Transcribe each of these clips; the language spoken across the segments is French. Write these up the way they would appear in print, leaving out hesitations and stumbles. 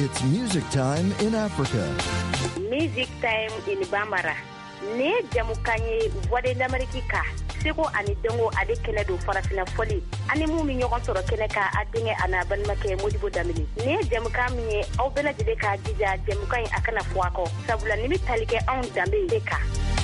It's music time in Africa. Music time in Bambara. Ne jamukanye wade d'Amerika. Seko ani dongo ade kene do farafina foli. Ani mu mi ñogon soro kene ka adinge ana banmake Modibo Damini. Ne jamukanye aw bela jide ka jija jamukanye akana fuako. Sabula nimi talike on dambe deka.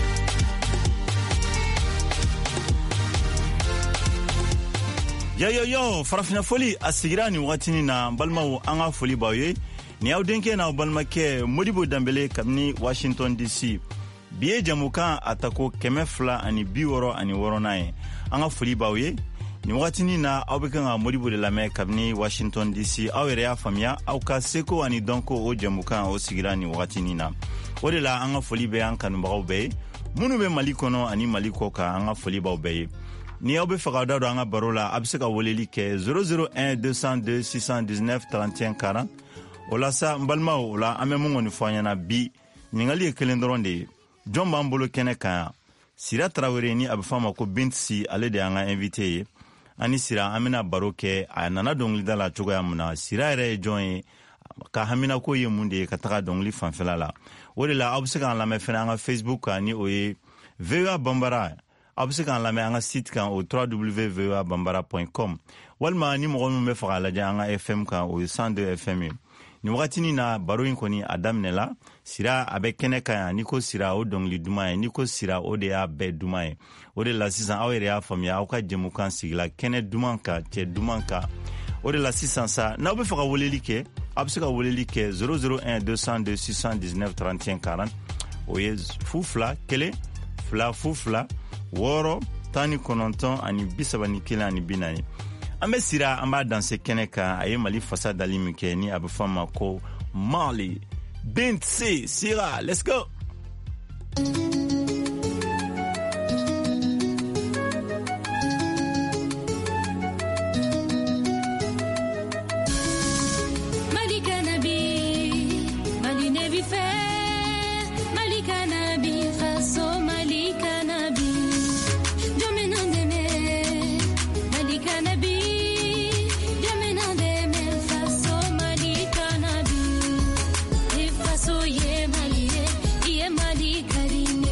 Yo, farafina foli asigira ni watini na balmawo anga foli bawe. Ni audenke na balmake Modibo Dambele kamni Washington DC. Biye jamuka atako kemefla ani biworo ani woronae. Anga foli bawe. Ni watini na aubekanga Modibo de lame kamni Washington DC. Awere ya famia au ka seko ani donko o jamuka o sigira ni watini na. Ode la anga foli be anka numbao be. Munu be malikono ani malikoka anga foli bawe. Ni aube fakada do anga barola abseka woleli ke 001 202 619 31 40 ola sa mbalma ola amemungo ni fanyana bi ningali ekelendronde jomba mbolo keneka sira trawere ni abfama ko bintsi ale de anga invité ani sira amina baroke anana dongli dala chogo yamuna sira re join ka hamina ko yemunde kataka dongli fanfelala wole la abseka la mefena anga Facebook ani oye VOA Bambara abseka en la me anga site kan au www.bambara.com walma ni mo me fara la anga FM kan au 102 FM ni wakati na baroin koni adam nela sira abe kene kan niko sira o dongli dumaye niko sira o de abe dumaye o de la 600 awere ya famia o ka jemu kan sigla kene dumanka te dumanka o de la 600 sa na obe fara wolelike abseka wolelike 001 202 619 31 40 oye fufla kele fla fufla woro tani kononton ani bisabani kila ani binani ambe sira amba danse keneka aye mali fasa dalimi ke ni abufama ko Mali bint sira let's go. Mali,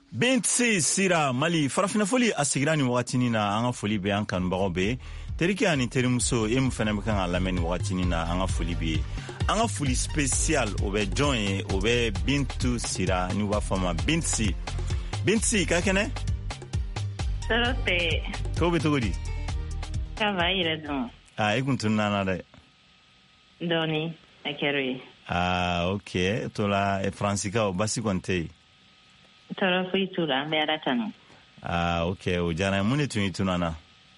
Bintsi sira Mali farafina foli a sigira ni wagatini na an ka foli be an kanubagaw be terike ani terimuso e mu fana be kan ka lamɛn ni wagatini na an ka foli be an ka foli spécial o bɛ jɔn ye o bɛ Bintu sira ni b'a fɔ ma Bintsi ka kɛnɛ Sorote ko be togo di ça va yɛrɛ dun e kun tununa na dɛ dɔɔni a kɛra ye ok to la fransikaw basi kɔni tɛ yen tɔɔrɔ foyi t'u la an bɛ ala tanu ok o diyara n ye mun de tun y'i tuna na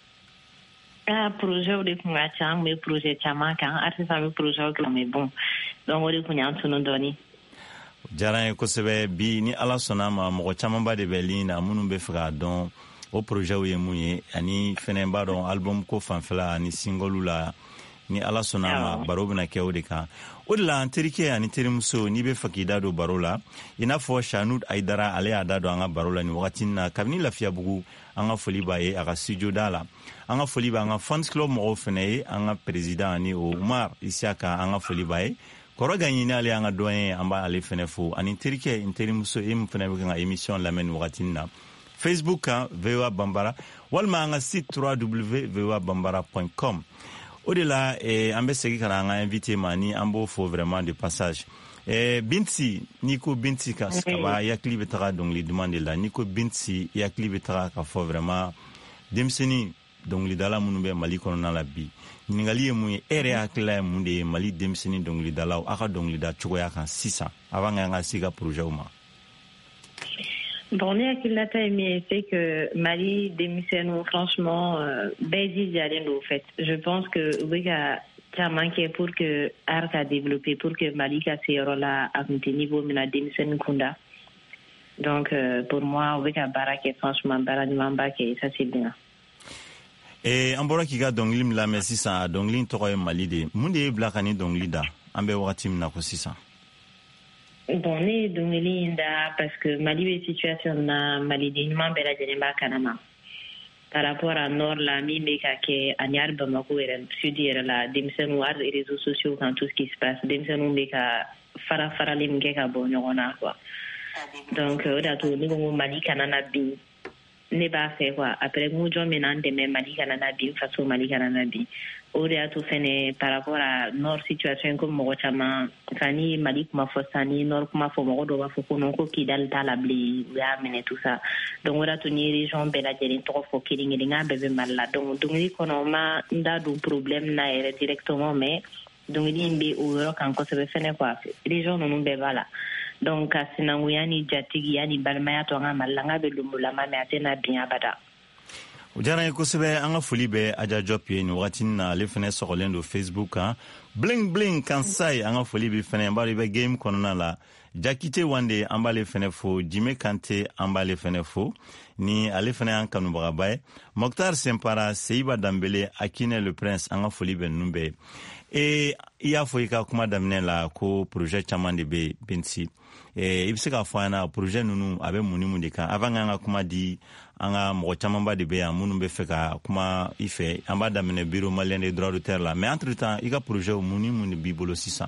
projet de kun ka ca an bɛ projet caman kan hali sisan an bɛ projet kɛ mais bon donc o de kun y'an tunu dɔɔni o diyara n ye kosɛbɛ bi ni ala sɔnna ma mɔgɔ camanba de bɛ ligne na minnu bɛ fɛ k'a dɔn o projet ye mun ye ani fɛnɛ b'a dɔn album ko fanfɛla ani single la ni ala sɔnna ma baro bɛna kɛ o de kan o de la an terikɛ ani terimuso n'i bɛ fɛ k'i da don baro la i n'a fɔ Shanud Aidara ale y'a da don an ka baro la ni wagati na kabini Lafiyabugu an ka foli b'a ye a ka studio da la an ka foli b'a an ka fans club mɔgɔw fɛnɛ ye an ka président ani o Umar Isiaka an ka foli b'a ye kɔrɔ Gaɲini ale an ka dɔn ye an b'a ale fɛnɛ fo ani terikɛ n terimuso e min fɛnɛ bɛ kan ka émission lamɛn ni wagati na Facebook kan VOA Bambara walima an ka site www.voabambara.com o de la an bɛ segi ka na an ka invité ma ni an b'o fo vraiment de passage Bintsi n'i ko Bintsi ka ba yakili bɛ taga dɔnkili duman de la n'i ko Bintsi yakili bɛ taga ka fɔ vraiment denmisɛnnin dɔnkilidala minnu bɛ Mali kɔnɔna la bi ɲininkali ye mun ye e yɛrɛ hakilila ye mun de ye Mali denmisɛnnin dɔnkilidalaw a ka dɔnkilida cogoya kan sisan avant k'an ka se ka projet ma bon ne hakililata ye min ye c'est que Mali denmisɛnninw franchement bɛɛ jijalen don au fait je pense que u bɛ ka caman kɛ pour que art ka développer pour que Mali ka se yɔrɔ la a kun tɛ niveau min na denmisɛnnin kunda donc pour moi u bɛ ka baara kɛ franchement baara ɲumanba kɛ ça c'est bien an bɔra k'i ka dɔnkili min lamɛn sisan a dɔnkili tɔgɔ ye Mali de mun de ye bila ka ni dɔnkili da an bɛ wagati min na ko sisan bon ne ye dɔnkili in da parce que Mali bɛ situation na maliden ɲuman bɛɛ lajɛlen b'a kalama par rapport à nord la min bɛ ka kɛ ani hali Bamako yɛrɛ sud yɛrɛ la denmisɛnninw hali réseaux sociaux kan tout ce qui se passe denmisɛnninw bɛ ka fara-farali min kɛ ka bɔ ɲɔgɔn na quoi donc o de y'a to ne ko Mali kana na bin ne b'a fɛ quoi après n ko jɔn bɛ na n dɛmɛ Mali kana na bin faso Mali kana na bin o de y'a to fɛnɛ par rapport à nord situation ko mɔgɔ caman enfin ni Mali kuma fɔ sisan ni nord kuma fɔ mɔgɔ dɔw b'a fɔ ko non ko Kidali t'a la bilen u y'a minɛ tout ça donc o de y'a to ni région bɛɛ lajɛlen tɔgɔ fɔ kelen-kelen n k'a bɛɛ bɛ Mali la donc dɔnkili kɔnɔ ma n da don problème na yɛrɛ directement mais dɔnkili in bɛ o yɔrɔ kan kosɛbɛ fɛnɛ quoi région ninnu bɛɛ b'a la donc ka sinankunya ni jatigiya ni balimaya to an ka Mali la n k'a bɛ lumulama mais a tɛna bin abada o diyara n ye kosɛbɛ an ka foli bɛ Aja Diop ye nin wagati na ale fɛnɛ sɔgɔlen don Facebook kan bling bling kansai an ka foli bɛ fɛnɛ n b'a dɔn i bɛ game kɔnɔna la Jakite Wande an b'ale fɛnɛ fo Jime Kante an b'ale fɛnɛ fo ni ale fɛnɛ y'an kanubagaba ye Mokhtar Sempara Seiba Dambele Akine le Prince an ka foli bɛ ninnu bɛɛ i y'a fɔ i ka kuma daminɛ la ko projet caman de bɛ Bintsi i bɛ se k'a fɔ an na projet ninnu a bɛ mun ni mun de kan avant k'an ka kuma di an ka mɔgɔ camanba de bɛ yan minnu bɛ fɛ ka kuma i fɛ an b'a daminɛ bureau malien des droits d'auteur la mais entre temps i ka projet mun ni mun de b'i bolo sisan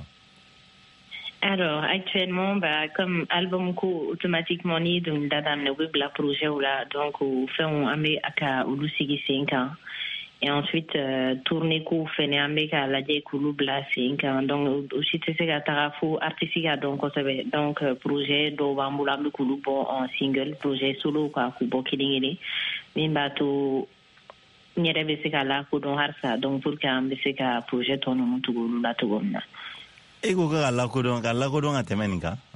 alors actuellement comme album ko automatiquement ni dɔnkilida daminɛ u bɛ bila projet la donc o fɛnw an bɛ ka olu sigi sen kan et ensuite tourner ko fɛnɛ an bɛ ka lajɛ k'olu bila sen kan donc o si tɛ se ka taga fo artiste ka dɔn kosɛbɛ donc projet dɔw b'an bolo an bɛ k'olu bɔ en single projet solo ka k'u bɔ kelen-kelen min b'a to n yɛrɛ bɛ se ka lakodɔn halisa donc pour que an bɛ se ka projet tɔ ninnu tugu olu la cogo min na e ko ka lakodɔn ka tɛmɛ nin kan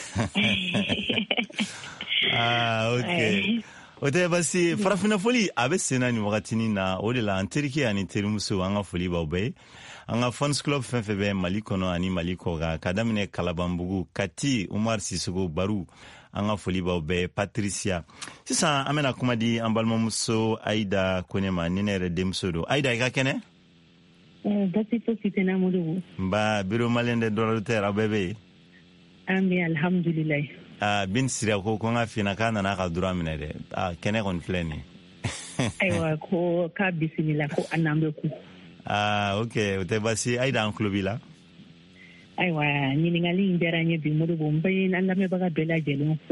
ok o tɛ basi farafina foli a bɛ sen na nin wagatinin na o de la an terikɛ ani terimuso an ka foli b'aw bɛɛ ye an ka fans club fɛn fɛn bɛ Mali kɔnɔ ani Mali kɔkan ka daminɛ Kalabanbugu Kati Umar Sisoko Baru an ka foli b'aw bɛɛ Patricia sisan an bɛna kuma di an balimamuso Aida Kone ma ni ne yɛrɛ denmuso don Aida i ka kɛnɛ basi fosi tɛ na Modibo nba bureau malien des droits d'auteur aw bɛɛ bɛ yen an bɛ alhamdulilayi bin sira ko n ka fina k'a nana ka droit minɛ dɛ kɛnɛ kɔni filɛ nin ayiwa ko k'a bisimila ko an n'an bɛ ku ok o tɛ basi Aida an tulo b'i la ayiwa ɲininkali in diyara n ye bi Modibo n bɛ an lamɛnbaga bɛɛ lajɛlen fo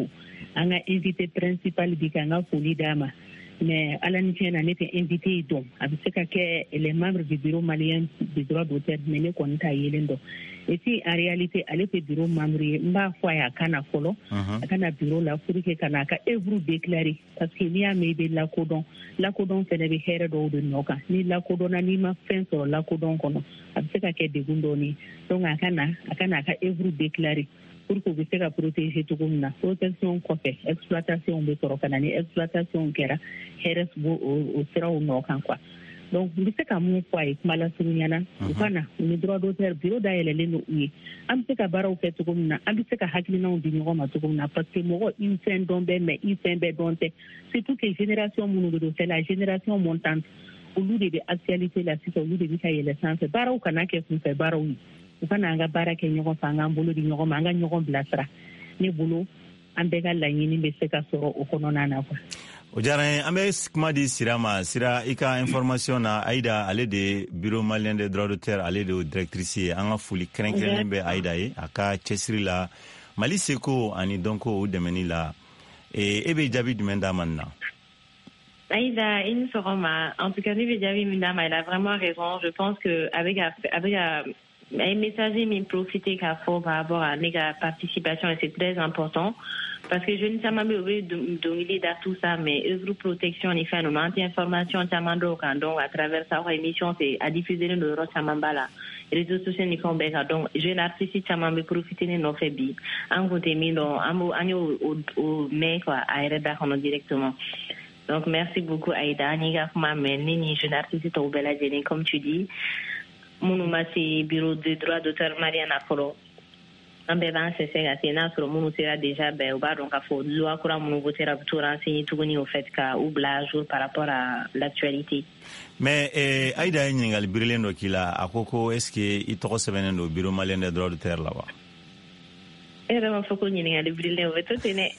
anga invité principal bi ka nga foli dama mais Alan Tiena n'était invité donc avec ce que les membres du bureau malien des droits d'auteur mené konta yelendo et puis en réalité aller au bureau membre mba fois ya kana folo kana bureau la pour que kana ka evru déclarer parce que ni a mede la codon fait de here do de noka ni la codon ni ma fin sur la codon kono avec ce que de gundoni donc akana ka evru déclarer pour que vous puissiez protéger tout le monde. Protection coffee, exploitation de Torokanani, exploitation kera, heres au sera au nord quoi. Donc, vous savez qu'à mon point, Malasuniana, Upana, le droit d'auteur, bureau d'ailleurs, am se ka barau fait tout comme na, am se ka hakilina on dit ngoma tout comme na, parce que moi, une scène dombe, mais une scène bedonte, c'est toutes les générations monodo, c'est la génération montante. Au lieu de actualité la suite, au lieu de Michael Essence, barau kanake fait barau. Ukana anga bara ke nyogo fanga mbulu di nyogo manga nyogo blasra ne bulu ambega la nyini be seka soro ukonona na kwa ojara ambe skmadi sirama sira ika information na Aïda ale de bureau malien des droits d'auteur ale de directrice anga fuli krenkren be Aïda e aka chesri la mali seko ani donko o demeni la ebe jabi dumenda manna Aïda, en tout cas, elle a vraiment raison. Je pense que avec un message m'y profiter qu'à fort par rapport à la participation et c'est très important parce que je ne sais pas oublié de tout ça mais œuvre protection en effet nous anti-information tamando donc à travers sa émission c'est à diffuser le rôle tamambala réseaux sociaux ni font bien donc jeune artiste tamambe profiter de nos faiblis en côté mis dans anyo au mais quoi à reda directement. Donc merci beaucoup Aïda ni gafma mais ni jeune artiste au bela génie comme tu dis. Mon c'est bureau de droit d'auteur Mariana Foro. En béban c'est ça c'est notre mon sera déjà ben au bar donc à faut loi courant mon voter à tout renseigner tout au fait qu'à oubla jour par rapport à l'actualité. Mais Aïda Ngal Brilendo kila akoko est-ce que il trop se venendo bureau malien de droit d'auteur là-bas? Era faut qu'on y ait des brillants au tout est.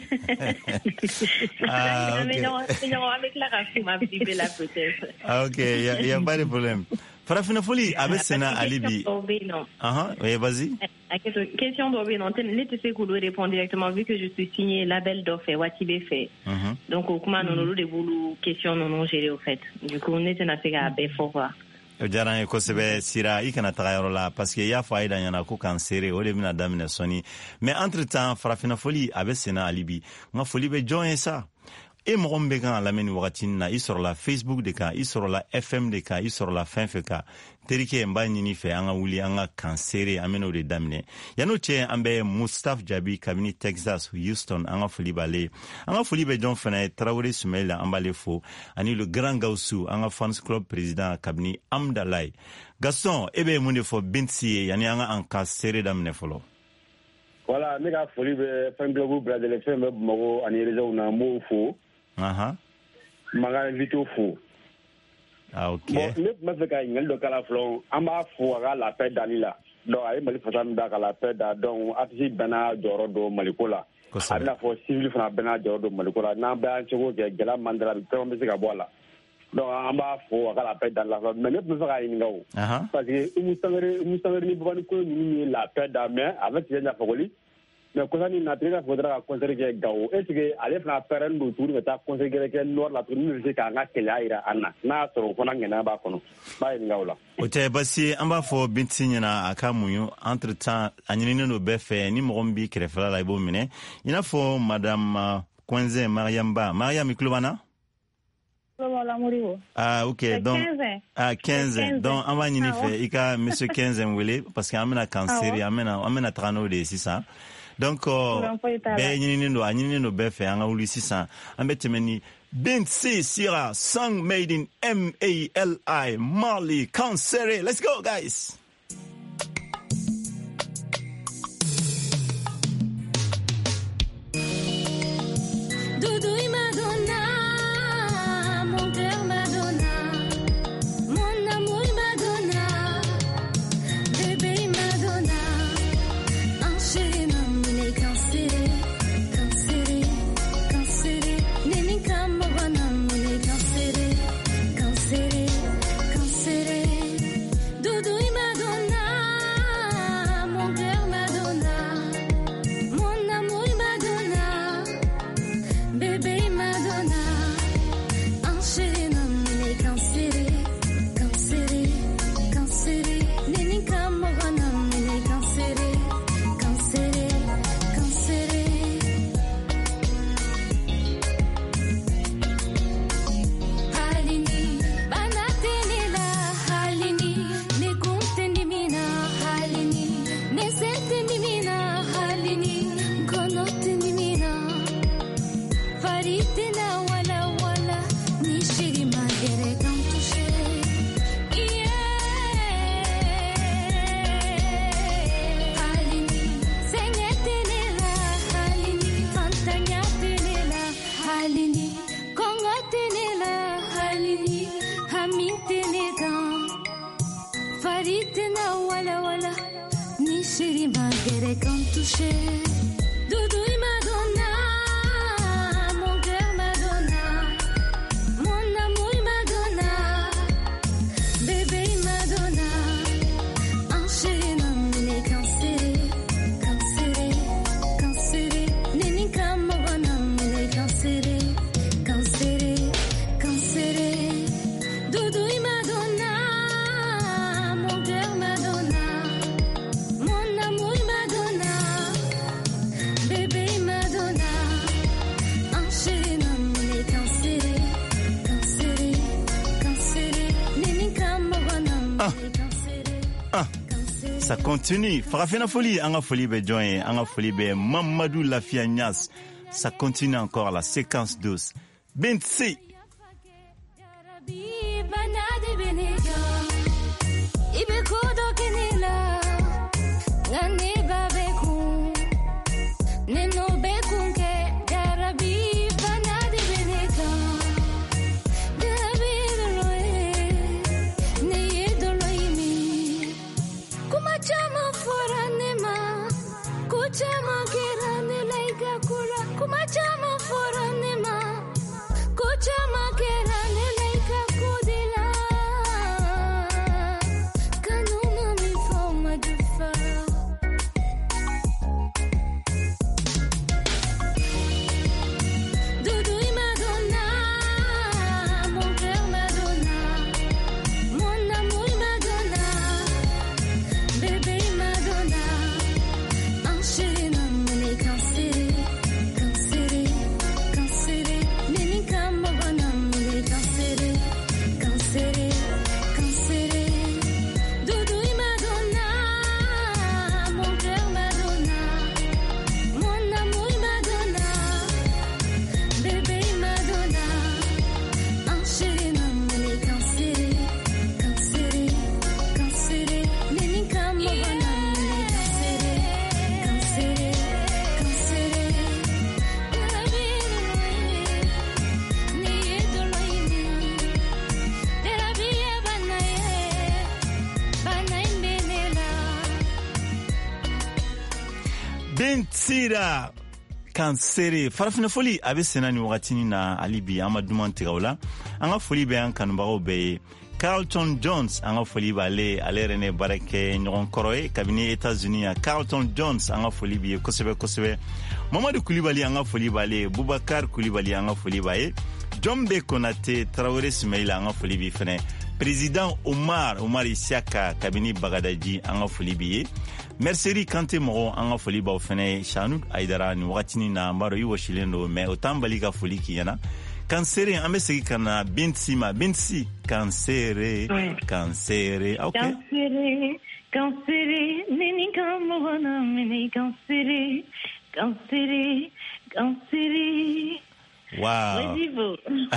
Ah non avec la race m'a vivre la peut-être. Ah OK, il y a pas de problème. Farafina Foli avec Sena Alibi. Oui, vas-y. Question d'Orbino. Tu sais qu'on doit répondre directement vu que je suis signé label d'offre Watibé fait. Donc comment nous nous déboulons question non géré au fait. Du coup on est en affaire à Befora. Jaran ko sebe sira ikana tagayoro la parce que ya faida yana ko kansere o de bina damina soni mais entre temps Farafina Foli avec Sena Alibi nga Foli be join ça. Et mon bégan la menu watina il sur la Facebook de ka il sur la FM de ka il sur la FNFK terike mbani ni fe anga wuli anga kansere ameno de damne yano che ambe Mustapha Jabi kabini Texas Houston anga Foli be John Fana Traoré Soumaïla ambale fo ani le grand Gaussou anga fans club président kabini Amdalai Gaston ebe munde fo binti yani anga en kansere damne folo. Voilà mega Foli be fan club brother le fe mo ani réseau na mo fo. Maga invité au fou. Ah ok. Bon, le mafeka ngal do kala flon amba fo aga la paix dalila. Donc ay mali fatam da kala paix da donc atisi bana joro do malikola. Ala fo civil fana bana joro do malikola na ba chego ke gela mandra to me se ka bola. Donc amba fo aga la paix dalila mais ne peut pas y ngaw. Parce que musangere ni bani ko ni la paix da mais avec yenya fogoli. Mais quand on a très faudra conserver Gao. Est-ce que aller faire parent du tour de ta conserver que nord la tour ne se kanga kelaira anna. Na soro kona ngena ba kono. Ba ngaula. Ote basi amba fo bintinya na akamuyo entre temps anyini no befe ni mogombi krefala la ibo mine. Ina fo madame Kwenze Mariamba. Mariam Iklubana? Ah ok donc 15 donc on va y faire ika monsieur 15 mwele parce que amena cancer amena trano de 600 donc be nyini no be fe anga uli 600 ambetemeni Binti Sira song made in MALI Mali cancer. Let's go guys. Doudou il m'a Faritina wala wala ni shiri magere kantushe halini sengetenela halini fantanyatenela halini kongotenela halini hamintenega Faritina wala wala ni shiri magere kantushe Doudou Madonna mon cœur Madonna mon amour Madonna bébé Madonna enchaîne les cancérés cancérés cancérés nini kamogona les cancérés cancérés cancérés Doudou Madonna mon cœur Madonna mon amour Madonna bébé Madonna enchaîne les cancérés cancérés cancérés nini kamogona les cancérés Ça continue. Farafina Folie, Anga Folie be Joy, Anga Folie be Mamadou Lafia Nias. Ça continue encore la séquence 12. Bentsi. Banadi benega ibe kodo kenela ngani babeku neno bekunke darabi banadi benega darabi doloe neye doloimi kuma chama foranema kuchama kerane laika kula kuma chama foranema kuchama kerane laika kudila kanuma mi forma dufa Doudou Madonna mon cœur Madonna mon amour Madonna bébé Madonna enchaîne les cancérés cancérés cancérés nini kamogona les cancérés cancérés cancérés Doudou Madonna mon cœur Madonna mon amour Madonna bébé Madonna enchaîne les cancérés cancérés cancérés nini kamogona les cancérés cancérés cancérés Bentira kansere Farafina Folie abe senani wakatini na alibi amaduman tigawla anga Folie be an kanubagaw be Carlton Jones anga Folie bale ale rene barake nyon koroye kabini États-Unis ya Carlton Jones anga Folie be kosebe kosebe Mamadou Koulibaly anga Folie bale Boubacar Koulibaly anga Folie baye Jombe Konate Traoré Ismaïla anga Folie be fene Président Omar Isiaka kabini Bagadaji anga Folie be Mercerie Kanté Moro anga Folie ba fene Chanoud Aidara ni wakatini na mbaro yi washilendo me otambali ka Folie kiyana kansere ambe segi kana Bentsi kansere kansere okay Cancéré, nini kamogona mini cancéré, cancéré, cancéré. Wow. Wadivo.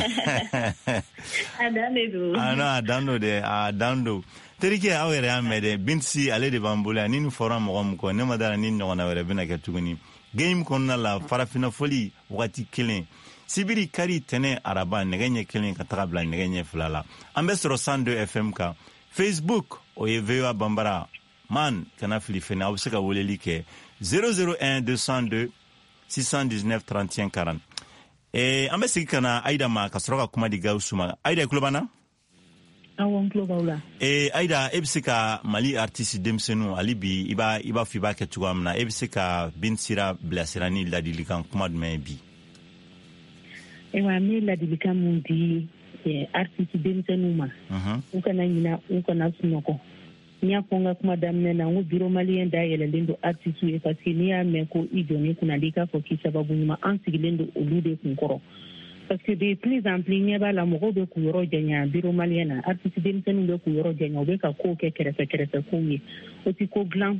Adando. Ana adando. Terike awere amede Bentsi ale de bambula nini forum mo ko ne madara nini ngona were bina ke tuguni. Game konna la Farafina Folie wakati killing. Sibiri kari tene araba negenye killing katabla negenye fulala. Ambesro 102 FM ka Facebook Oyevewa Bambara man kana filifena obseka woleli ke 001 202 619 31 40. Ambesiki kana Aida ma kasroka kuma diga usuma. Aida klubana? Awon klubala. Aida ebsika Mali artiste demsenu alibi iba fiba ke tuamna ebsika Bentira blasirani ladilikan kuma dmebi. Ewa me ladilikan mundi artiste demsenu ma. Ukana sunoko. Nya fonga kuma damne na biro malien da yele lindo artiste e parce que niya meko idoni kuna dika fo ki sababu ma ansigilendo olude kunkoro. Parce que de plus en plus nyaba la mo be ku yoro janya biro malien na artiste demsenu be ku yoro janya be ka ko ke kerese ko yi. Oti ko glan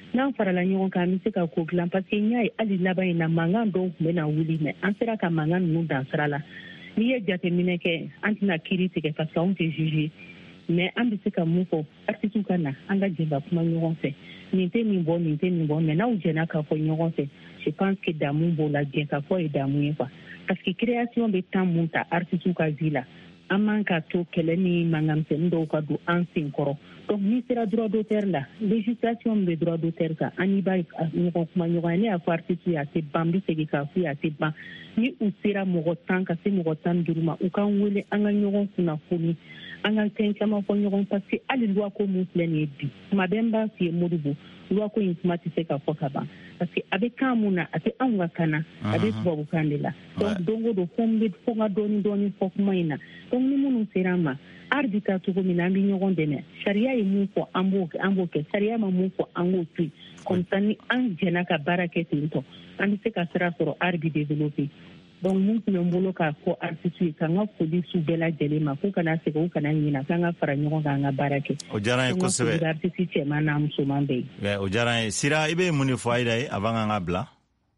n'an farala ɲɔgɔn kan an bɛ se ka ko dilan parce que n y'a ye hali laban in na mankan dɔw tun bɛ na wuli mais an sera ka mankan ninnu dan sira la n'i ye jateminɛ kɛ an tɛna kiiri tigɛ parce que anw tɛ juge mais an bɛ se ka mun fɔ artistes ka na an ka jɛ ka kuma ɲɔgɔn fɛ nin tɛ nin bɔ nin tɛ nin bɔ mais n'aw jɛna ka fɔ ɲɔgɔn fɛ je pense que damu b'o la jɛ ka fɔ ye damu ye quoi parce que création bɛ temps mun ta artistes ka vie la an man ka to kɛlɛ ni mankanmisɛnnin dɔw ka don an sen kɔrɔ donc n'i sera droit d'auteur la législation min bɛ droit d'auteur kan an n'i b'a ɲɔgɔn kuma ɲɔgɔn ye ne y'a fɔ artiste ye a tɛ ban n bɛ segin k'a fɔ ye a tɛ ban ni u sera mɔgɔ 10 ka se mɔgɔ 15 ma u k'an wele an ka ɲɔgɔn kunnafoni an ka fɛn caman fɔ ɲɔgɔn parce que hali loi ko min filɛ nin ye bi tuma bɛɛ n b'a f'i ye Modibo loi ko in kuma tɛ se ka fɔ ka ban parce que a bɛ kan mun na a tɛ anw ka kan na a bɛ tubabukan de la donc don o don fo n ka dɔɔni fɔ kuma in na donc ni minnu sera an ma art bɛ taa cogo min na an bɛ ɲɔgɔn dɛmɛ sariya ye mun fɔ an b'o kɛ sariya ma mun fɔ an k'o to yen comme ça ni an jɛna ka baara kɛ ten tɔ an bɛ se ka sira sɔrɔ art bɛ développer donc mun tun bɛ n bolo k'a fɔ artiste ye k'an ka foli su bɛɛ lajɛlen ma k'u kana segin u kana ɲinɛ k'an ka fara ɲɔgɔn kan an ka baara kɛ o diyara n ye kosɛbɛ artiste cɛman n'a musoman bɛɛ ye o diyara n ye Sira i bɛ mun de fɔ Aïda ye avant k'an ka bila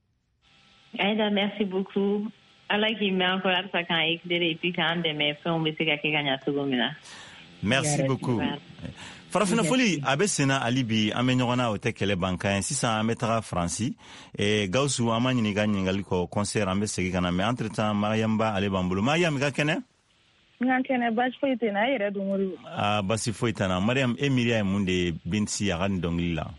Aïda, merci beaucoup. Ala k'i mɛn encore halisa k'an éclairer et puis k'an dɛmɛ fɛnw bɛ se ka kɛ ka ɲɛ cogo min na. Merci beaucoup. Farafina foli a bɛ senna hali bi an bɛ ɲɔgɔn na o tɛ kɛlɛ ban kan ye sisan an bɛ taga Faransi Gawusu an ma ɲini ka ɲininkali kɔ concert an bɛ segin ka na mais entre temps Mariam ba ale b'an bolo Mariam i ka kɛnɛ n ka kɛnɛ basi foyi tɛ n na e yɛrɛ dun Modibo basi foyi tɛ n na Mariam e miiriya ye mun de ye Binti a ka nin dɔnkili la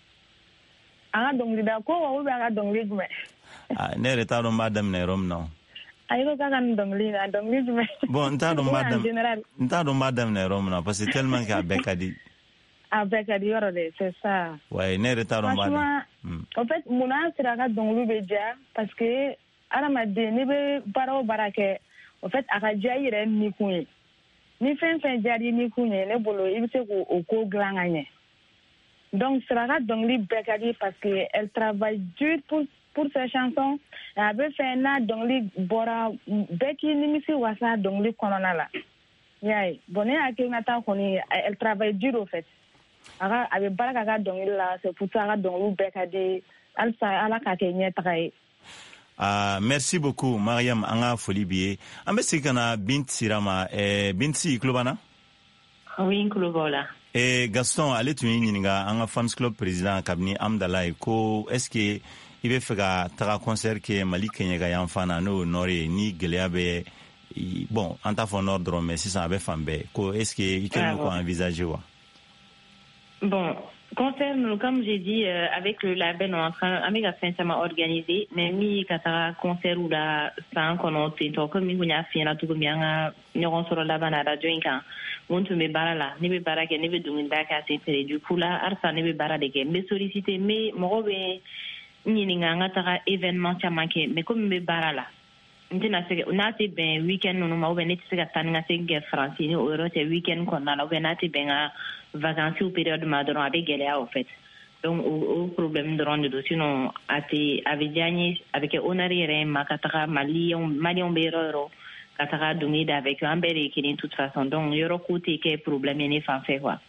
a ka dɔnkili da ko wa ou bien a ka dɔnkili jumɛn ne yɛrɛ t'a dɔn n b'a daminɛ yɔrɔ min na ayi ko k'a ka nin dɔnkili la dɔnkili jumɛn bon n t'a dɔn n b'a daminɛ yɔrɔ min na parce que tellement que a bɛɛ ka di a bɛɛ ka di yɔrɔ de c'est ça ouais ne yɛrɛ t'a dɔn n b'a daminɛ en fait mun na sera ka dɔnkili bɛ diya parce que adamaden n'i bɛ baara o baara kɛ en fait a ka diya i yɛrɛ nikun ye ni fɛn fɛn diyara i nikun ye ne bolo i bɛ se k'o ko dilan ka ɲɛ donc sera ka dɔnkili bɛɛ ka di parce que elle travaille dur pour ses chansons a bɛ fɛ n'a dɔnkili bɔra bɛɛ k'i nimisi wasa dɔnkili kɔnɔna la y'a ye bon ne hakilina ta kɔni elle travaille dur au fait a bɛ baara k'a ka dɔnkili la c'est pour ça a ka dɔnkiliw bɛɛ ka di halisa ala k'a kɛ ɲɛtaga ye merci beaucoup Mariam an ka foli b'i ye an bɛ segin ka na Binti Sira ma Binti i tulo b'an na oui n tulo b'aw la Gaston ale tun y'i ɲininka an ka fans club président kabini Amdala ye ko est-ce que i bɛ fɛ ka taga concert kɛ Mali kɛɲɛ yan fan na n'o Nord ye ni gɛlɛya bɛ bon an t'a fɔ Nord dɔrɔn mais sisan a bɛ fan bɛɛ ko est-ce que i kɛlen don k'o envisager wa bon concert comme j'ai dit avec le label on est en train an bɛ ka fɛn caman organiser mais min ka taga concert la san kɔnɔ tentɔ comme min kun y'a f'i ɲɛna cogo min an ka ɲɔgɔn sɔrɔ laban na radio in kan mun tun bɛ baara la ne bɛ baara kɛ ne bɛ dɔnkilida kɛ a tɛ pere du coup la halisa ne bɛ baara de kɛ n bɛ solliciter mais mɔgɔ bɛ ɲininka an ka taga événement caman kɛ mais comme n bɛ baara la n tɛna se n'a tɛ bɛn week-end ninnu ma ou bien ne tɛ se ka taa ni ka segin kɛ Faransi ni o yɔrɔ tɛ week-end kɔnɔna la ou bien n'a tɛ bɛn ka vacances période ma dɔrɔn a bɛ gɛlɛya au fait donc o problème dɔrɔn de don sinon a bɛ diya n ye a bɛ kɛ honneur yɛrɛ ma ka taga maliyɛnw bɛ yɔrɔ o yɔrɔ ka taga dɔnkili da avec an bɛɛ de ye kelen toute façon donc yɔrɔ ko tɛ kɛ problème ye ne fan fɛ quoi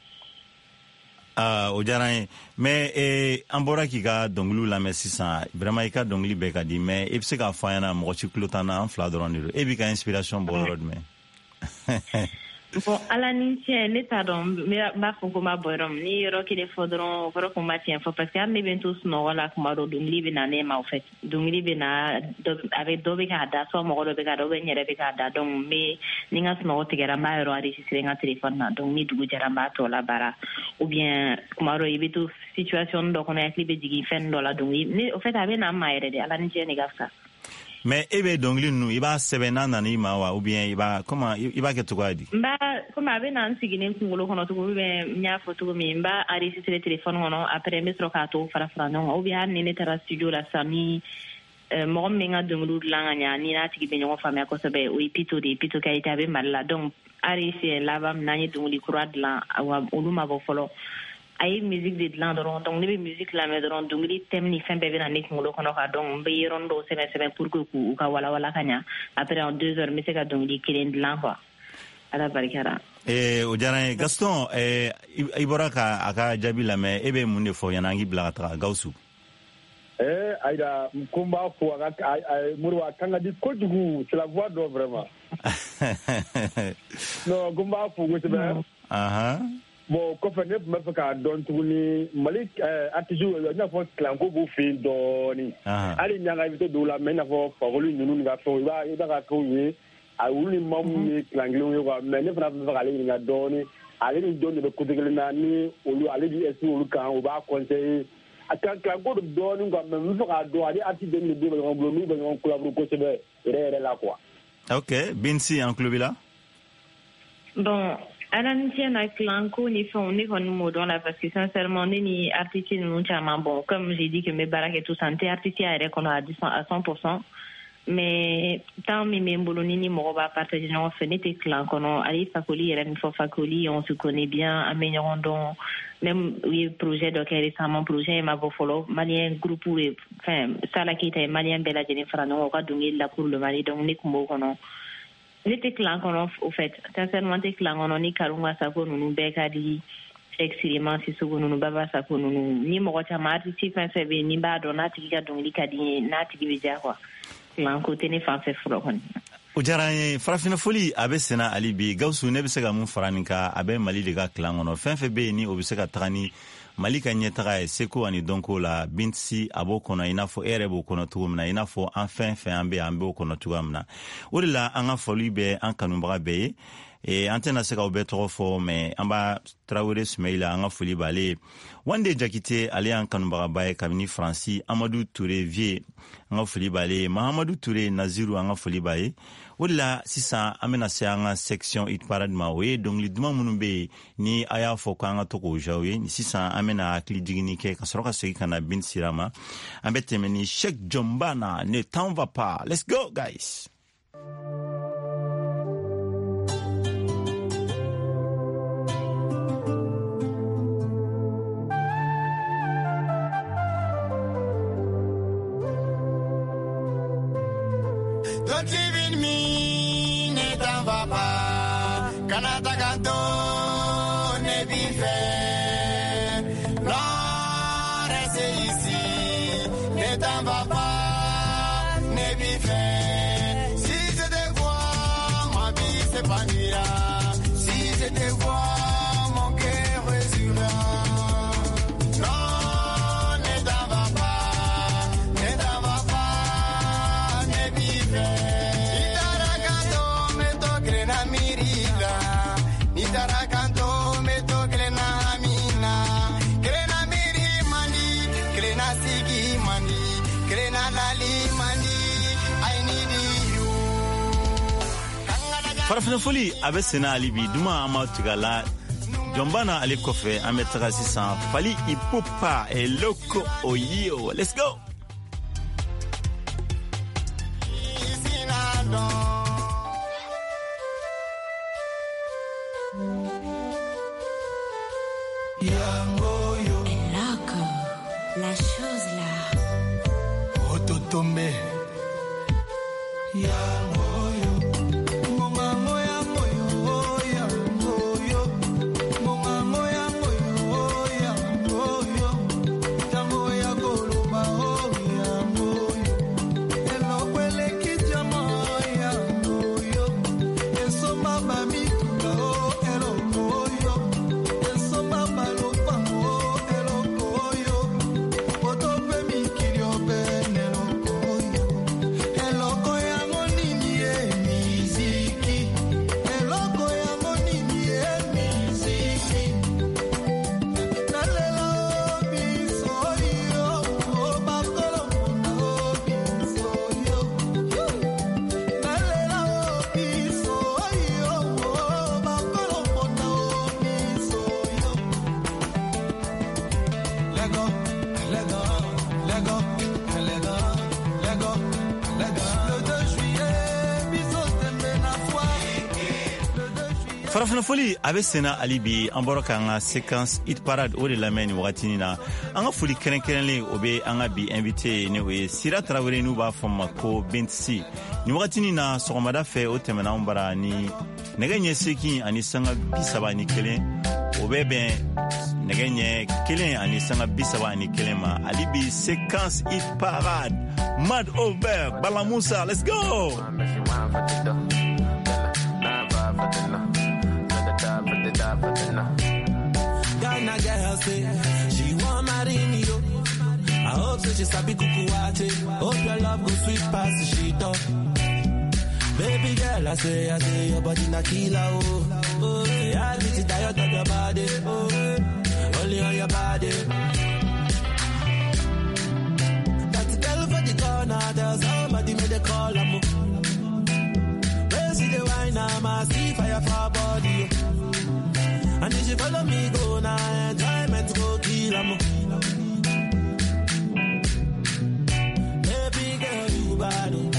o diyara n ye mais an bɔra k'i ka dɔnkiliw lamɛn sisan vraiment i ka dɔnkili bɛɛ ka di mais i bɛ se k'a fɔ an ɲɛna mɔgɔ si tulo t'an na an fila dɔrɔn de don e b'i ka inspiration bɔ yɔrɔ jumɛn bon ala ni tiɲɛ ne t'a dɔn n b'a fɔ ko n b'a bɔ yɔrɔ min ni yɔrɔ kelen fɔ dɔrɔn o kɔrɔ ko n ma tiɲɛ fɔ parce que hali ne bɛ n to sunɔgɔ la tuma dɔ dɔnkili bɛ na ne ma au fait dɔnkili bɛ na a bɛ dɔ bɛ k'a da soit mɔgɔ dɔ bɛ k'a da ou bien n yɛrɛ bɛ k'a da donc n bɛ ni n ka sunɔgɔ tigɛra n b'a yɔrɔ enregistrer n ka téléphone na donc ni dugu jɛra n b'a tɔ labaara ou bien tuma dɔ i bɛ to situation dɔ kɔnɔ hakili bɛ jigin fɛn dɔ la dɔnkili au fait a bɛ na n ma yɛrɛ de ala ni tiɲɛ de ka fisa mais e bɛ dɔnkili ninnu i b'a sɛbɛn n'a nana i ma wa ou bien i b'a kɛ cogoya di comme a bɛ na n sigi ne kunkolo kɔnɔ cogo ou bien n y'a fɔ cogo min n b'a enregistrer téléphone kɔnɔ après n bɛ sɔrɔ k'a to fara ɲɔgɔn kan ou bien hali ni ne taara studio la sisan ni mɔgɔ min bɛ n ka dɔnkiliw dilan ka ɲɛ ni n'a tigi bɛ ɲɔgɔn faamuya kosɛbɛ o ye Pito de ye Pito Kayita a bɛ Mali la donc hali laban min n'an ye dɔnkili kura dilan olu ma bɔ fɔlɔ a ye musique de dilan dɔrɔn donc ne bɛ musique lamɛn dɔrɔn dɔnkili thème ni fɛn bɛɛ bɛ na ne kunkolo kɔnɔ ka donc n bɛ yɔrɔnin dɔw sɛbɛn pour que k'u ka walawala ka ɲɛ après en 2 heures n bɛ se ka dɔnkili kelen dilan quoi ala barikara. O diyara Gaston i bɔra ka a ka jaabi lamɛn e bɛ mun de fɔ ɲɛna an k'i bila ka taga Gawusu. Aïda ko n b'a fɔ Modibo a kan ka di kojugu c'est la voix d'or vraiment. Non ko n b'a fɔ kosɛbɛ. Bon kɔfɛ ne tun bɛ fɛ k'a dɔn tuguni Mali artistes i n'a fɔ kilanko b'u fɛ yen dɔɔni. Hali ɲanga invité dɔw la mais i n'a fɔ Fakoli ninnu ni ka fɛnw i b'a ka fɛnw ye a olu ni maa minnu ye kilan kelenw ye quoi mais ne fana bɛ fɛ k'ale ɲininka dɔɔni ale ni jɔn de bɛ côté kelen na ni olu ale bi esprit olu kan u b'a conseiller a kilanko do dɔɔni quoi mais n bɛ fɛ k'a dɔn ale artiste de bɛ ɲɔgɔn bolo n'u bɛ ɲɔgɔn collaborer kosɛbɛ yɛrɛ la quoi. Ok Binsi an tulo b'i la. Bon ala ni tiɲɛ na kilanko ni fɛnw ne kɔni m'o dɔn la parce que sincèrement ne ni artiste ninnu caman bon comme j'ai dit que n bɛ baara kɛ tout ça n tɛ artistiya yɛrɛ kɔnɔ à 100%. Mais tant min bɛ n bolo ni mɔgɔ b'a partager ɲɔgɔn fɛ ne tɛ kilan kɔnɔ ale Fakoli yɛrɛ min fɔ Fakoli on se connaît bien an bɛ ɲɔgɔn dɔn même u ye projet dɔ kɛ récemment projet in ma bɔ fɔlɔ malien groupe ye Sala Keita ye malien bɛɛ lajɛlen fara ɲɔgɔn u ka dɔnkili la pour le Mali donc ne tun b'o kɔnɔ ne tɛ kilan kɔnɔ au fait sincèrement tɛ kilan kɔnɔ ni Karunga Sako ninnu bɛɛ ka di Cheikh Siriman Sissogo ninnu Baba Sako ninnu ni mɔgɔ caman artiste fɛn fɛn bɛ yen ni b'a dɔn n'a tigi ka dɔnkili ka di n ye n'a tigi bɛ diya quoi. O diyara n ye farafina foli a bɛ senna hali bi Gawusu ne bɛ se ka mun fara nin kan a bɛ Mali de ka kilan kɔnɔ fɛn fɛn bɛ yen ni o bɛ se ka taga ni Mali ka ɲɛtaga ye seko ani dɔnko la Binsi a b'o kɔnɔ i n'a fɔ e yɛrɛ b'o kɔnɔ cogo min na i n'a fɔ an fɛn fɛn an bɛ an b'o kɔnɔ cogoya min na o de la an ka foli bɛ an kanubaga bɛɛ ye an tɛna se k'aw bɛɛ tɔgɔ fɔ mais an b'a Traoré Sumaila an ka foli b'ale Wande Jakite ale y'an kanubagaba ye kabini Faransi Amadou Touré Vie an ka foli b'ale Mahamadou Touré Naziru an ka foli b'a ye o de la sisan an bɛna se an ka section hit parade ma o ye dɔnkili duman minnu bɛ yen ni a y'a fɔ ko an ka to k'o jaw ye sisan an bɛna hakili jiginni kɛ ka sɔrɔ ka segin ka na Bin Sira ma an bɛ tɛmɛ ni Cheikh Jombana Ne t'en va pas. Let's go guys. Don't leave in me, ne t'en va pas. Canada canto, ne bife. Non, reste ici, ne t'en va pas, ne bife. Si je te vois, ma vie s'épanouira. Si je te vois, mon cœur résurra. Non, ne t'en va pas, ne t'en va pas, ne bife. Farafina foli a bɛ senna hali bi duma an ma tigɛ la Jombana ale kɔfɛ an bɛ taga sisan Fally Ipupa Eloko Oyo. Let's go. Eloko, la chose là. Ototombe. Farafina foli a bɛ senna hali bi an bɔra k'an ka séquence hit parade o de lamɛn ni wagatini na an ka foli kɛrɛnkɛrɛnlen o bɛ an ka bi invité ni o ye Sira Tarawele n'u b'a fɔ ma ko Binsi ni wagati ni na sɔgɔmada fɛ o tɛmɛna anw bara ni nɛgɛ ɲɛ 8 ani sanga 31 o bɛ bɛn nɛgɛ ɲɛ 1 ani sanga 31 ma ali bi séquence hit parade Mad Over Bala Moussa, let's go. Ghana girl say she want marry me, yo. I hope so she sabi kukuwate. Hope your love go sweet past the sheet up. Baby girl, I say your body na killer, oh. Oh, yeah, I get it tired of your body, oh. Only on your body. That's the girl for the corner, there's somebody made a call, I'm where see the wine, I'm a see fire for body, oh. And if you follow me, go now, enjoyment go kill, I'm baby girl, you bad, oh.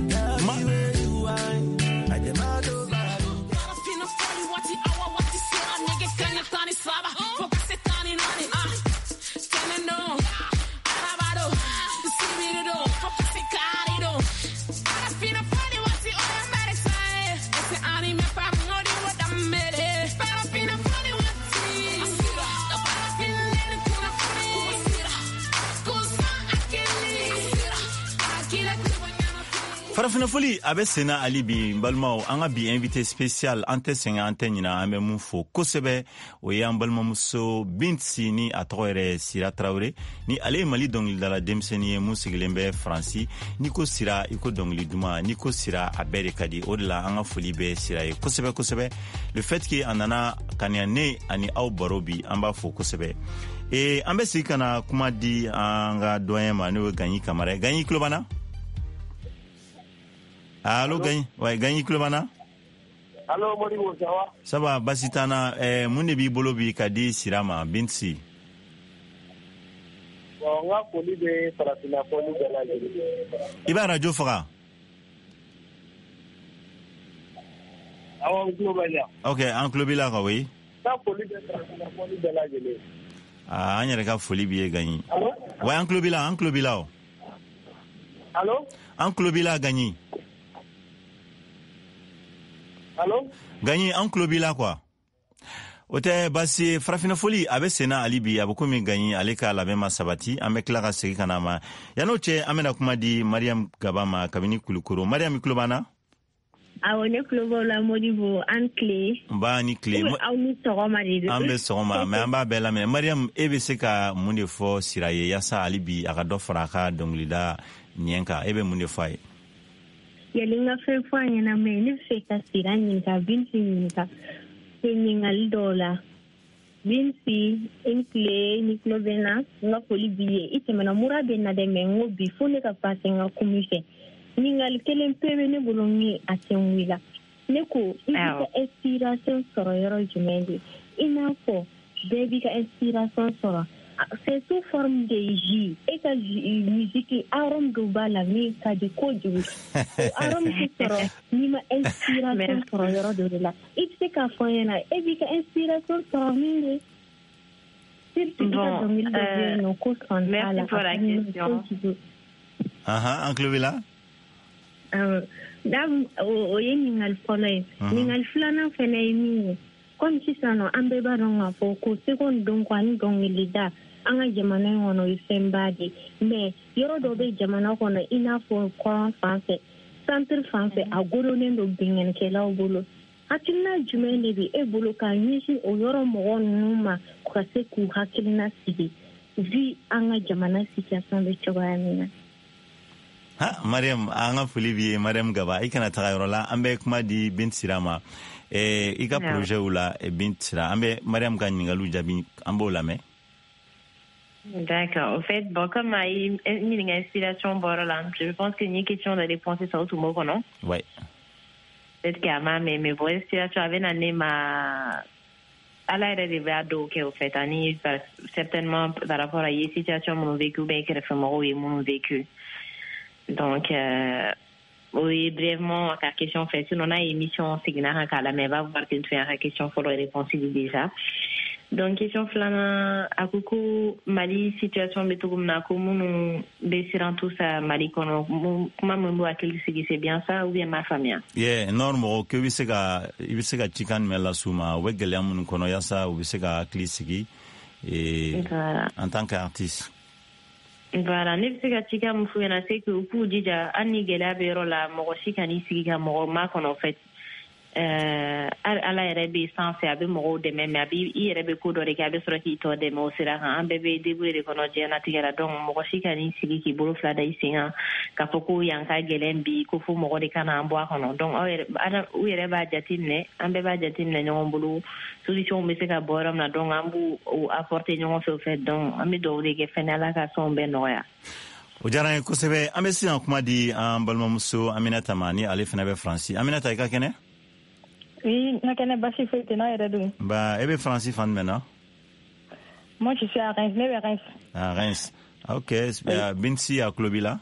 farafina foli a bɛ senna ali bi n balimaw an ka bi invité spécial an tɛ sɛgɛn an tɛ ɲina an bɛ mun fo kosɛbɛ o ye an balimamuso Binti ni a tɔgɔ yɛrɛ Sira Tarawele ni ale ye Mali dɔnkilidala denmisɛnnin ye mun sigilen bɛ Faransi ni ko Sira i ko dɔnkili duman ni ko Sira a bɛɛ de ka di o de la an ka foli bɛ Sira ye kosɛbɛ kosɛbɛ le fait que a nana ka na ne ani aw baro bi an b'a fo kosɛbɛ an bɛ sigi ka na kuma di an ka doyen ma n'o ye Gaɲi Kamara Gaɲi tulo b'an na. Allô Gagne, ouais Gagne Klobana. Allô Modibo, ça va? Ça va, basitana mun de b'i bolo bi ka di Sira ma Binti. Bon, nga foli bɛ farafina foli bɛɛ lajɛlen. I b'a radio faga? Awɔ, n tulo bɛ yan. Ok, an tulo b'i la ka oui. Nga foli bɛ farafina foli bɛɛ lajɛlen. An yɛrɛ ka foli b'i ye Gagne. Allô? Ouais, an tulo b'i la o. Allô? An tulo b'i la Gagne. Allô? Gagne an tulo b'i la quoi. O tɛ basi farafina foli a bɛ senna ali bi a bɛ komi Gagne ale ka labɛn ma sabati an bɛ tila ka segin ka na ma yan'o cɛ an bɛna kuma di Mariam Gaba ma kabini Kulukoro. Mariam tulo b'an na? Awɔ ne tulo b'aw la Modibo an tile. N b'a ni tile. Aw ni sɔgɔma de don. An bɛ sɔgɔma mais an b'a bɛɛ lamɛn. Mariam e bɛ se ka mun de fɔ Sira ye yaasa ali bi a ka dɔ fara a ka dɔnkilida ɲɛ kan e bɛ mun de fɔ a ye? Yali n ka fɛn fɔ a ɲɛna mais ne bɛ fɛ ka Sira ɲininka Binti ɲininka ɲininkali dɔw la. Binti n tile ni tulo bɛ n na n ka foli b'i ye i tɛmɛna mura bɛ n na dɛ mais n ko bi fo ne ka passe n ka kuma fɛ. Ɲininkali kelen pe bɛ ne bolo ni a tɛ n wila. Ne ko i bɛ ka inspiration sɔrɔ yɔrɔ jumɛn de i n'a fɔ bɛɛ b'i ka inspiration sɔrɔ. C'est sous forme de jus. Et que musique, arôme de bala, mais ça de quoi du arôme de soro, ni ma inspiration soro yoro de la. Il sait qu'à foyena, et bien inspiration soro mine. Bon, merci pour la question. Enclové là? Dam, oye ningal follow. Ningal flana fene comme si ça no ambe baronga foko second donc ani dongilida. An ka jamana in kɔnɔ ye fɛnba de mais yɔrɔ dɔ bɛ jamana kɔnɔ i n'a fɔ kɔrɔn fan fɛ centre fan fɛ a golonnen don binganikɛlaw bolo hakilina jumɛn de bɛ e bolo ka ɲɛsin o yɔrɔ mɔgɔ ninnu ma ka se k'u hakilina sigi vi an ka jamana situation bɛ cogoya min na. Ha Mariam an ka foli b'i ye Mariam Gaba i kana taga yɔrɔ la an bɛ kuma di Binti Sira ma i ka projet la Binti Sira an bɛ Mariam ka ɲininkaliw jaabi an b'o lamɛn. D'accord. Au fait, bon, comme il y a une inspiration, je pense qu'il y a une question d'aller penser sur tout le monde, non? Oui. Peut-être qu'il y a mais pour inspiration, avec une année, à l'aide de Vado, au fait, certainement par rapport à une situation, mon vécu, bien que le mon vécu. Donc, oui, brièvement, la question fait, si on a une émission signale, mais va voir qu'une question, il faut le répondre déjà. Donc question flana akuku Mali situation betugumna ko munu be siran tout ça Mali kono kuma mo akili sigi c'est bien ça ou bien ma famille normal que bisega chikan mela suma wegele amun kono yasa ou bisega akili sigi et en tant qu'artiste voilà ne bisega chikan mu funa c'est que pour dija ani gela be rola mo shikani sigi ka mo ma kono en fait ala yɛrɛ bɛ sanfɛ a bɛ mɔgɔw dɛmɛ mais a bɛ i yɛrɛ bɛ ko dɔ de kɛ a bɛ sɔrɔ k'i tɔ dɛmɛ o sira kan an bɛɛ bɛ débrouiller de kɔnɔ diɲɛlatigɛ la donc mɔgɔ si ka n'i sigi k'i bolo fila da i sen kan k'a fɔ ko yan ka gɛlɛn bi ko fo mɔgɔ de ka na an bɔ a kɔnɔ donc u yɛrɛ b'a jateminɛ an bɛɛ b'a jateminɛ ɲɔgɔn bolo solution bɛ se ka bɔ yɔrɔ min na donc an b'u apporter ɲɔgɔn fɛ o fɛ donc an bɛ dugawu de kɛ fɛnɛ ala ka sɔnw bɛɛ nɔgɔya. O diyara n ye kosɛbɛ an bɛ sisan kuma di an balimamuso Aminata ma ni ale fana bɛ Faransi. Aminata i ka kɛnɛ. Oui, nakene basi fete na yɛrɛ don. Bah, ebe Francis fan maintenant. Moi, je suis à Reims, mais à Reims. À Reims. OK, oui. Binsi à Klobila.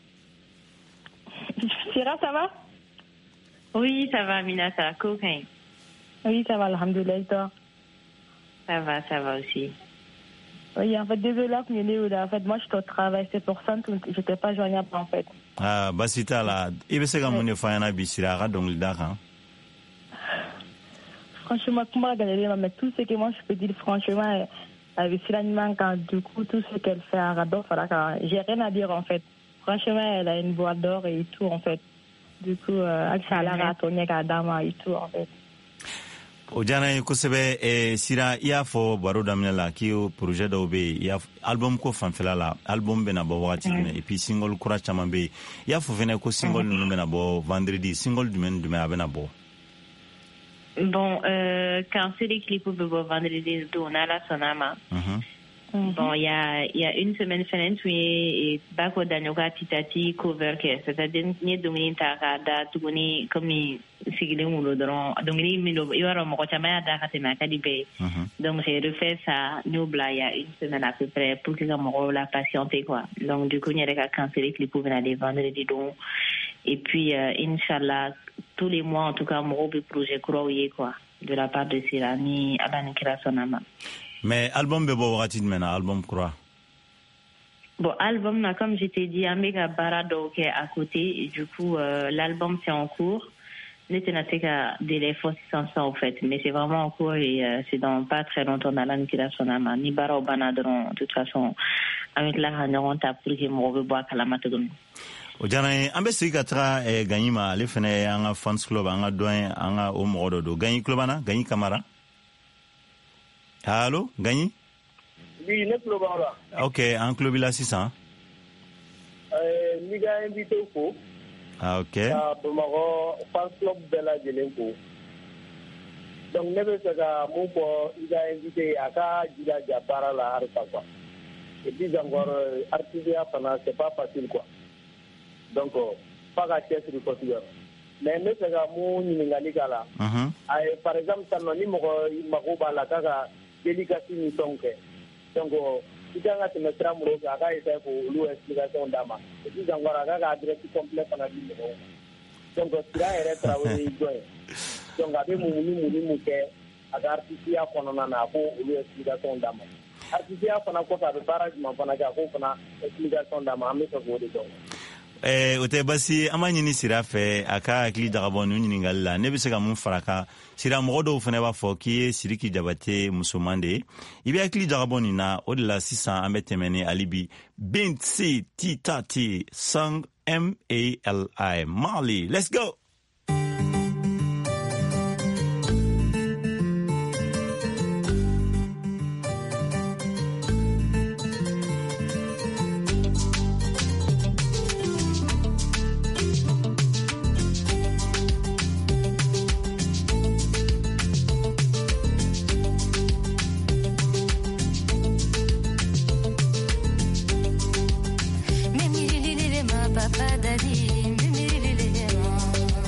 Sira, ça va? Oui, ça va, Aminata. Coquin. Oui, ça va, alhamdoulilah, toi? Ça va aussi. Oui, en fait, désolé, en fait, moi, je suis au travail, c'est pour ça que je n'étais pas joignable, en fait. Ah, basita la. Ibe se gamone fayana bisira ga donc daka. Franchement, mais tout ce que moi je peux dire, franchement, avec Silanima, quand du coup, tout ce qu'elle fait à Rador, j'ai rien à dire en fait. Franchement, elle a une voix d'or et tout en fait. Du coup, elle s'est allée à Tonya Kadama et tout en fait. Ojana kosebe sira ia fo baro damela ki o projet do be ia album ko fanfela la album be na bo wati et puis single kura chama be ia fo vene ko single no be na bo vendredi single demain abena bo. Bon, quand c'est les clips pour vendredi, on a la sonama. Bon, il y a une semaine, et bako danyoga titati cover que c'est-à-dire ni domini takada tuguni comme sigile mulo dron domini milo yoro mo chama da katema kadibe. Donc j'ai refait ça nous il y a une semaine à peu près pour que mo la patienter quoi. Donc du coup il y a quand c'est les clips pour venir vendredi donc et puis inchallah tous les mois en tout cas mon projet croyez quoi de la part de Sirani Abanikira Sonama. Mais album bebo wakati mena album croix. Bon album là comme je t'ai dit un méga barado qui est à côté et du coup l'album c'est en cours. N'était qu'à délai force en fait mais c'est vraiment en cours et c'est dans pas très longtemps dans Abanikira Sonama ni bara banadron de toute façon avec la réunion ta pour que mon boire kalamatogon. Ojana ambe sika tra ganyima le fene anga fans club anga doin anga o modo do ganyi clubana ganyi Camara. Allô ganyi? Oui, le club là. OK, en club là 600. Ni ga invité ko. Ah OK. Pour mako fans club bela jelenko. Donc nebe saka mo ko iga invité aka jira jabara la arta quoi. Et puis encore artisanat pendant c'est pas facile quoi. Donc pas à tête du quotidien mais mais c'est que mon ningali kala par exemple ça ni mo ba la kaka délicatie ni tonke donc ikanga te metra mo ka ka ese ko lu explication dama et puis encore kaka adresse complète na bi mo donc tira ere travailler joy donc abe mu ke aga artisia kono na ko lu explication dama artisia kono ko sa be barrage man fana ka ko fana explication dama ame ko de donc ote basi amani ni sira fe aka akili dagabonu ni ngalla ne bisa ga mun faraka sira modo fene ba fo ki siriki jabate musumande ibi akili dagaboni na odla 600 ametemene alibi binti titati song MALI Mali. Let's go. Papa daddy,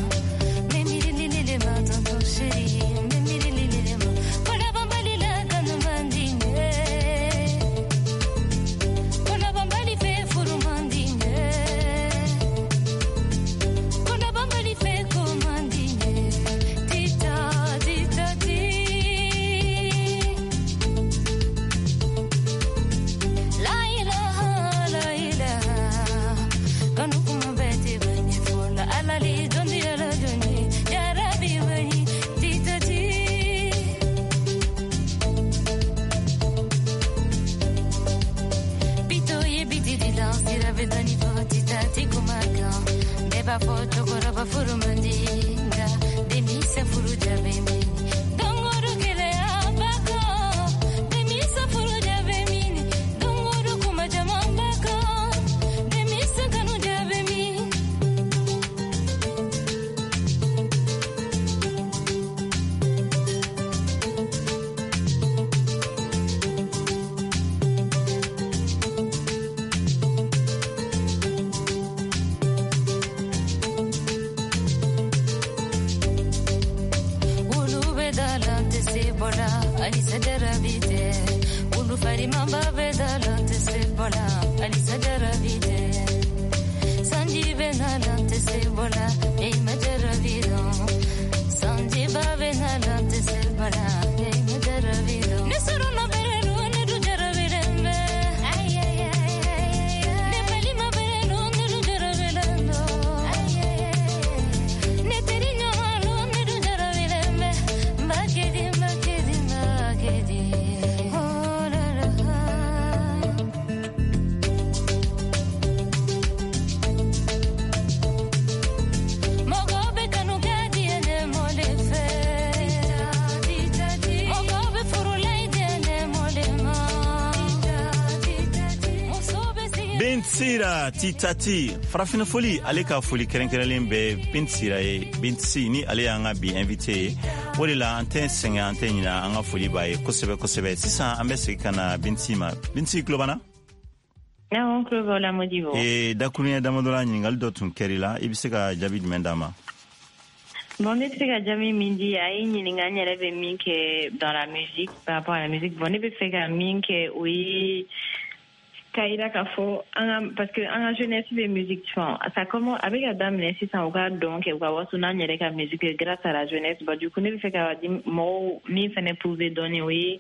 Sira Titati farafina foli ale ka foli kɛrɛnkɛrɛnlen bɛ Binti Sira ye. Binti Si ni ale y'an ka bi invité o de la an tɛ sɛgɛn an tɛ ɲina an ka foli b'a ye kosɛbɛ kosɛbɛ. Sisan an bɛ segin ka na Binti Si ma. Binti Si tulo b'an na? On tulo la Modibo. Dakuruɲɛ damadɔ la ɲininkali dɔ tun kɛr'i la i bɛ se ka jaabi jumɛn d'a ma? Bon, ne bɛ se ka jaabi min di a ye ɲininka n yɛrɛ bɛ min kɛ dans la musique par rapport à la musique. Bon, ne bɛ fɛ ka min kɛ o ye Kaira k'a fɔ parce que an ka jeunesse bɛ musique fɛn ça commence avec ka daminɛ sisan u ka dɔn kɛ u ka waso n'an yɛrɛ ka musique grâce à la jeunesse du coup ne bɛ fɛ ka di mɔgɔw min fɛnɛ prouver dɔɔni o ye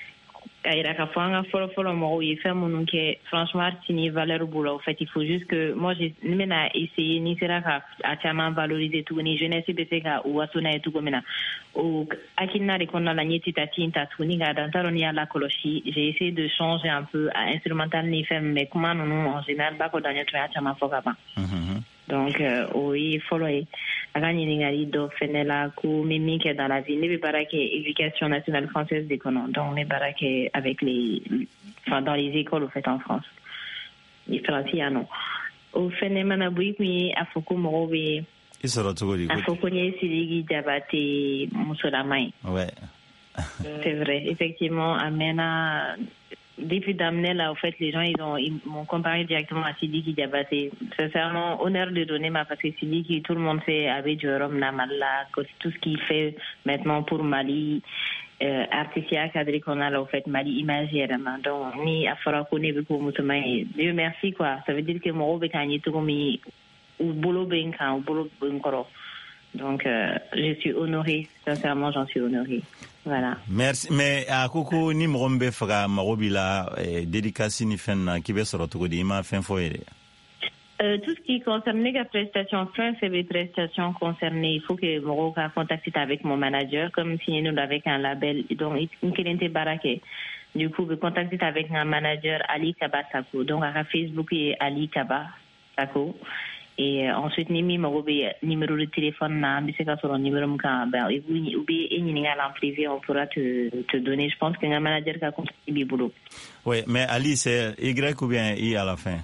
Kaira k'a fɔ an ka fɔlɔ-fɔlɔ mɔgɔw ye fɛn minnu kɛ franchement artiste ni valeur b'o la au fait il faut juste que moi ne bɛna essayer ni sera ka a caman valoriser tuguni jeunesse bɛ se ka u waso n'a ye cogo min na o hakilina de kɔnɔna la n ye Titati in ta tuguni k'a da n t'a dɔn ni y'a lakɔlɔsi j'ai essayé de changer un peu à instrumental ni fɛn mais kuma ninnu en général ba kɔ da ɲɛ tun y'a caman fɔ ka ban donc o ye fɔlɔ ye a ka ɲininkali dɔ fɛnɛ la ko n bɛ min kɛ dans la vie ne bɛ baara kɛ éducation nationale française de kɔnɔ donc n bɛ baara kɛ avec dans les écoles au fait en France les Français yan nɔ o fɛnɛ mana bɔ i kun ye a fɔ ko mɔgɔw bɛ i sɔrɔ cogo di? A fɔ ko n ye Sidiki Jabate musolama ye. Ouais. C'est vrai, effectivement, a mɛnna depuis daminɛ la, au fait, les gens ils m'ont comparé directement à Sidiki Diabaté. Sincèrement, honneur de donner parce que Sidiki, tout le monde sait avec Jérôme Namala, tout ce qu'il fait maintenant pour Mali, artistique cadre qu'on a là, au fait, Mali imaginaire. Donc, ni à faire connaître beaucoup musulmans. Dieu merci quoi. Ça veut dire que mon robe est tout comme ou bolo benkan ou bolo benkoro. Donc, je suis honorée. Sincèrement, j'en suis honorée. Voilà. Merci. Mais à Koko, ni mrombe fera marobila dédicace ni fen qui veut se retrouver ima fin foyer. Tout ce qui concerne les prestations, c'est des prestations concernées. Il faut que Moro contacte avec mon manager, comme si nous avec un label. Donc, une clientèle baraké. Du coup, vous contactez avec un manager Ali Kaba Sako. Donc, à Facebook, et Ali Kaba Sako. Et ensuite, Nimi Marobe, numéro de téléphone, c'est sur le numéro de ou bien en privé, on pourra te donner. Je pense qu'un manager qui a contacté Biboulou. Oui, mais Ali, c'est Y ou bien I à la fin?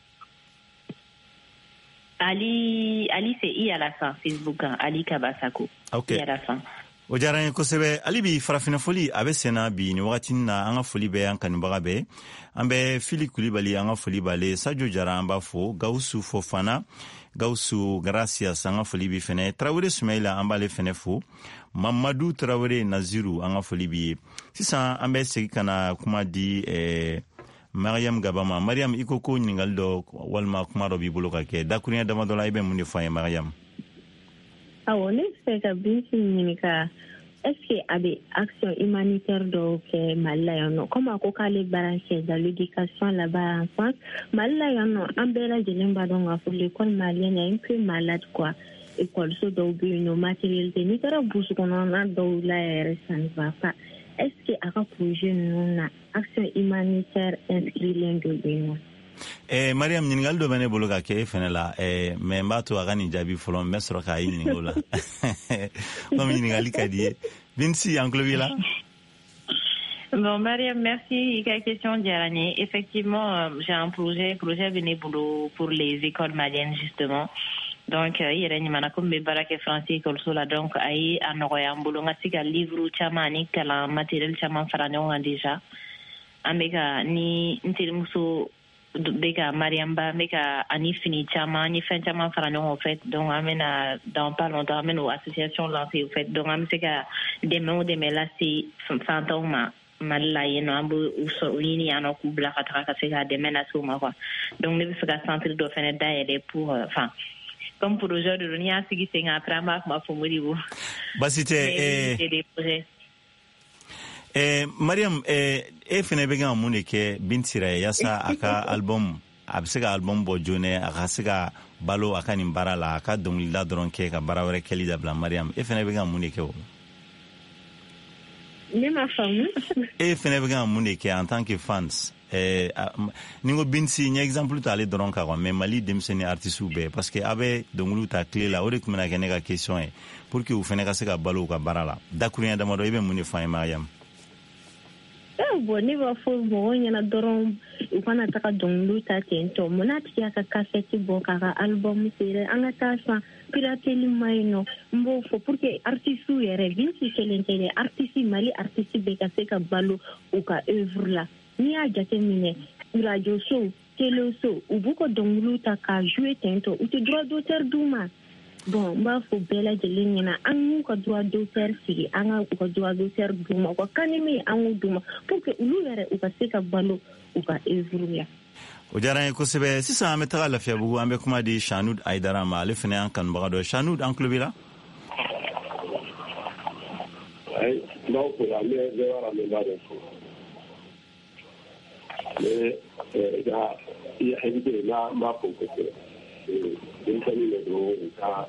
Ali, c'est I à la fin, Facebook, Ali Kabasako. Ok. I à la fin. O diyara n ye kosɛbɛ hali bi farafina foli a bɛ senna bi ni wagati na an ka foli bɛ an kanubaga bɛɛ an bɛ fili kulibali an ka foli b'ale Sadio Jara an b'a fo Gawusu Fofana Gawusu Gracias an ka foli bi fɛnɛ Tarawele Sumaila an b'ale fɛnɛ fo Mamadu Tarawele Naziru an ka foli bi ye sisan an bɛ segin ka na kuma di Mariam Gabama Mariam i ko ko ɲininkali dɔ walima kuma dɔ b'i bolo ka kɛ dakuruɲɛ damadɔ la i bɛ mun de fɔ an ye Mariam? Awɔ ne fɛ ka Binti ɲininka est-ce que a bɛ action humanitaire dɔw kɛ Mali la yan nɔ comme a ko k'ale baara kɛ dans l'éducation là-bas en France Mali la yan nɔ an bɛɛ lajɛlen b'a dɔn k'a fɔ l'école malienne est un peu malade quoi école dɔw bɛ yen nɔ matériel tɛ n'i taara burusi kɔnɔna dɔw la yɛrɛ ça ne va pas est-ce que a ka projet ninnu na action humanitaire inscrilen dɔ bɛ yen nɔ? Mariam ɲininkali dɔ bɛ ne bolo ka kɛ e fɛnɛ la mais n b'a to a ka nin jaabi fɔlɔ n bɛ sɔrɔ k'a ye ɲininka o la comme ɲininkali ka di ye Binti an tulo b'i la? Bon, Mariam, merci. La question d'Irani. Effectivement, j'ai un projet venu pour les écoles maliennes, justement. Donc, Irani, manakum be barake français école sola. Donc, ayi, anoya, mbulonga tika livre, chamani, kala matériel, chaman faranyon déjà. Ameka, ni, ntirimuso, beka Mariamba beka ani fini chama ni fin chama fara ɲɔgɔn en fait donc amena dans pas longtemps amena o association lancée au fait donc am se ka dɛmɛ lase fantanw ma Mali la yen nɔ an bɛ u ɲini yan nɔ k'u bila ka taga ka se ka dɛmɛ lase u ma quoi donc ne bɛ fɛ ka centre dɔ fɛnɛ dayɛlɛ pour enfin comme pour aujourd'hui, on sigi senga après ma fomori wo. Basite des projets. Mariam fene be ga mun ke bintira yasa aka album absega album bo jone aka siga balo aka ni barala aka dongli la dron ke ka barawre keli da bla Mariam fene be ga mun ke wo. Ne ma femme. Fene be ga mun ke en tant que fans ningo binsi ni exemple ta le dron ka mais Mali demseni artiste be parce que abe donglu ta clé la ore kuma na ga question pour que vous fene ka siga balo ka barala dakunya da modo ibe mun fa Mariam. Bon, ne va fo mo nyana doron ukana taka donglu ta tento monati ya ka cassette bo ka album sere anga tasa pirateli maino mbo fo pour que artiste yere vinci kelentele artiste Mali artiste be ka seka balo uka œuvre la ni a jate mine radio show télé show ubuko donglu ta ka jouer tento ou te droit d'auteur duma. Bon, mba fo bela jelena anu ko droit d'auteur sigi anga ko droit d'auteur duma ko kanimi anu duma pour que ulu yare u ka seka balo u ka evruya o jaran ko sebe sisa ameta la fiabu ambe kuma di Chanoud Aidara ma le fene an kan bagado Chanoud an klubira ay no ko ya me de wara me ba de ko ya hedi na ma ko ko din kan ne do ka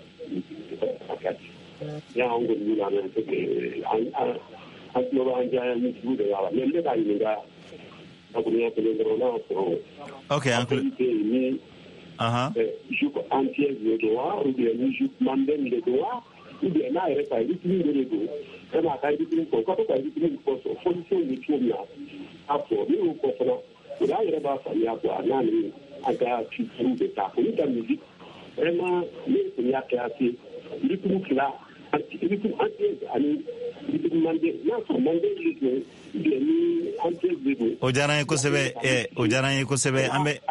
ya on go ni na ne ke an no ba an ja ni bu de ya me le ka ni ga ko ni ko le do na ko okay uncle ni joue entier de droit ou bien ni joue mandem de droit ou bien na re pa ni de droit e ma ka ni ko ko ka ni ko so fonction ni tu na apo ni ko ko na ya re ba fa ya ko na ni aga tu de ta ko ni ta musique vraiment ni ko ya ka ati ni tout là ni tout entier ani ni tout mandem na so mandem ni bien ni entier de o jaran ko sebe ambe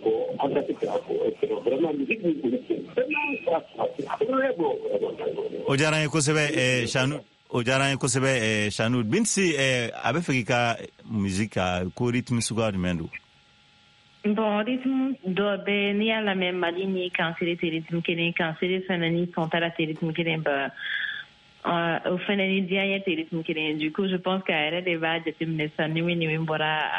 o jaran ko sebe Chanoud o jaran ko sebe Chanoud binsi abe fika musica ko rythme sugar mendo. Bon, rythme dobe ni à la même ligne quand c'est les rythmes qui quand c'est les fanani sont à la rythme qui au fanani dia ya rythme qui du coup je pense qu'elle est va de me sani ni mbora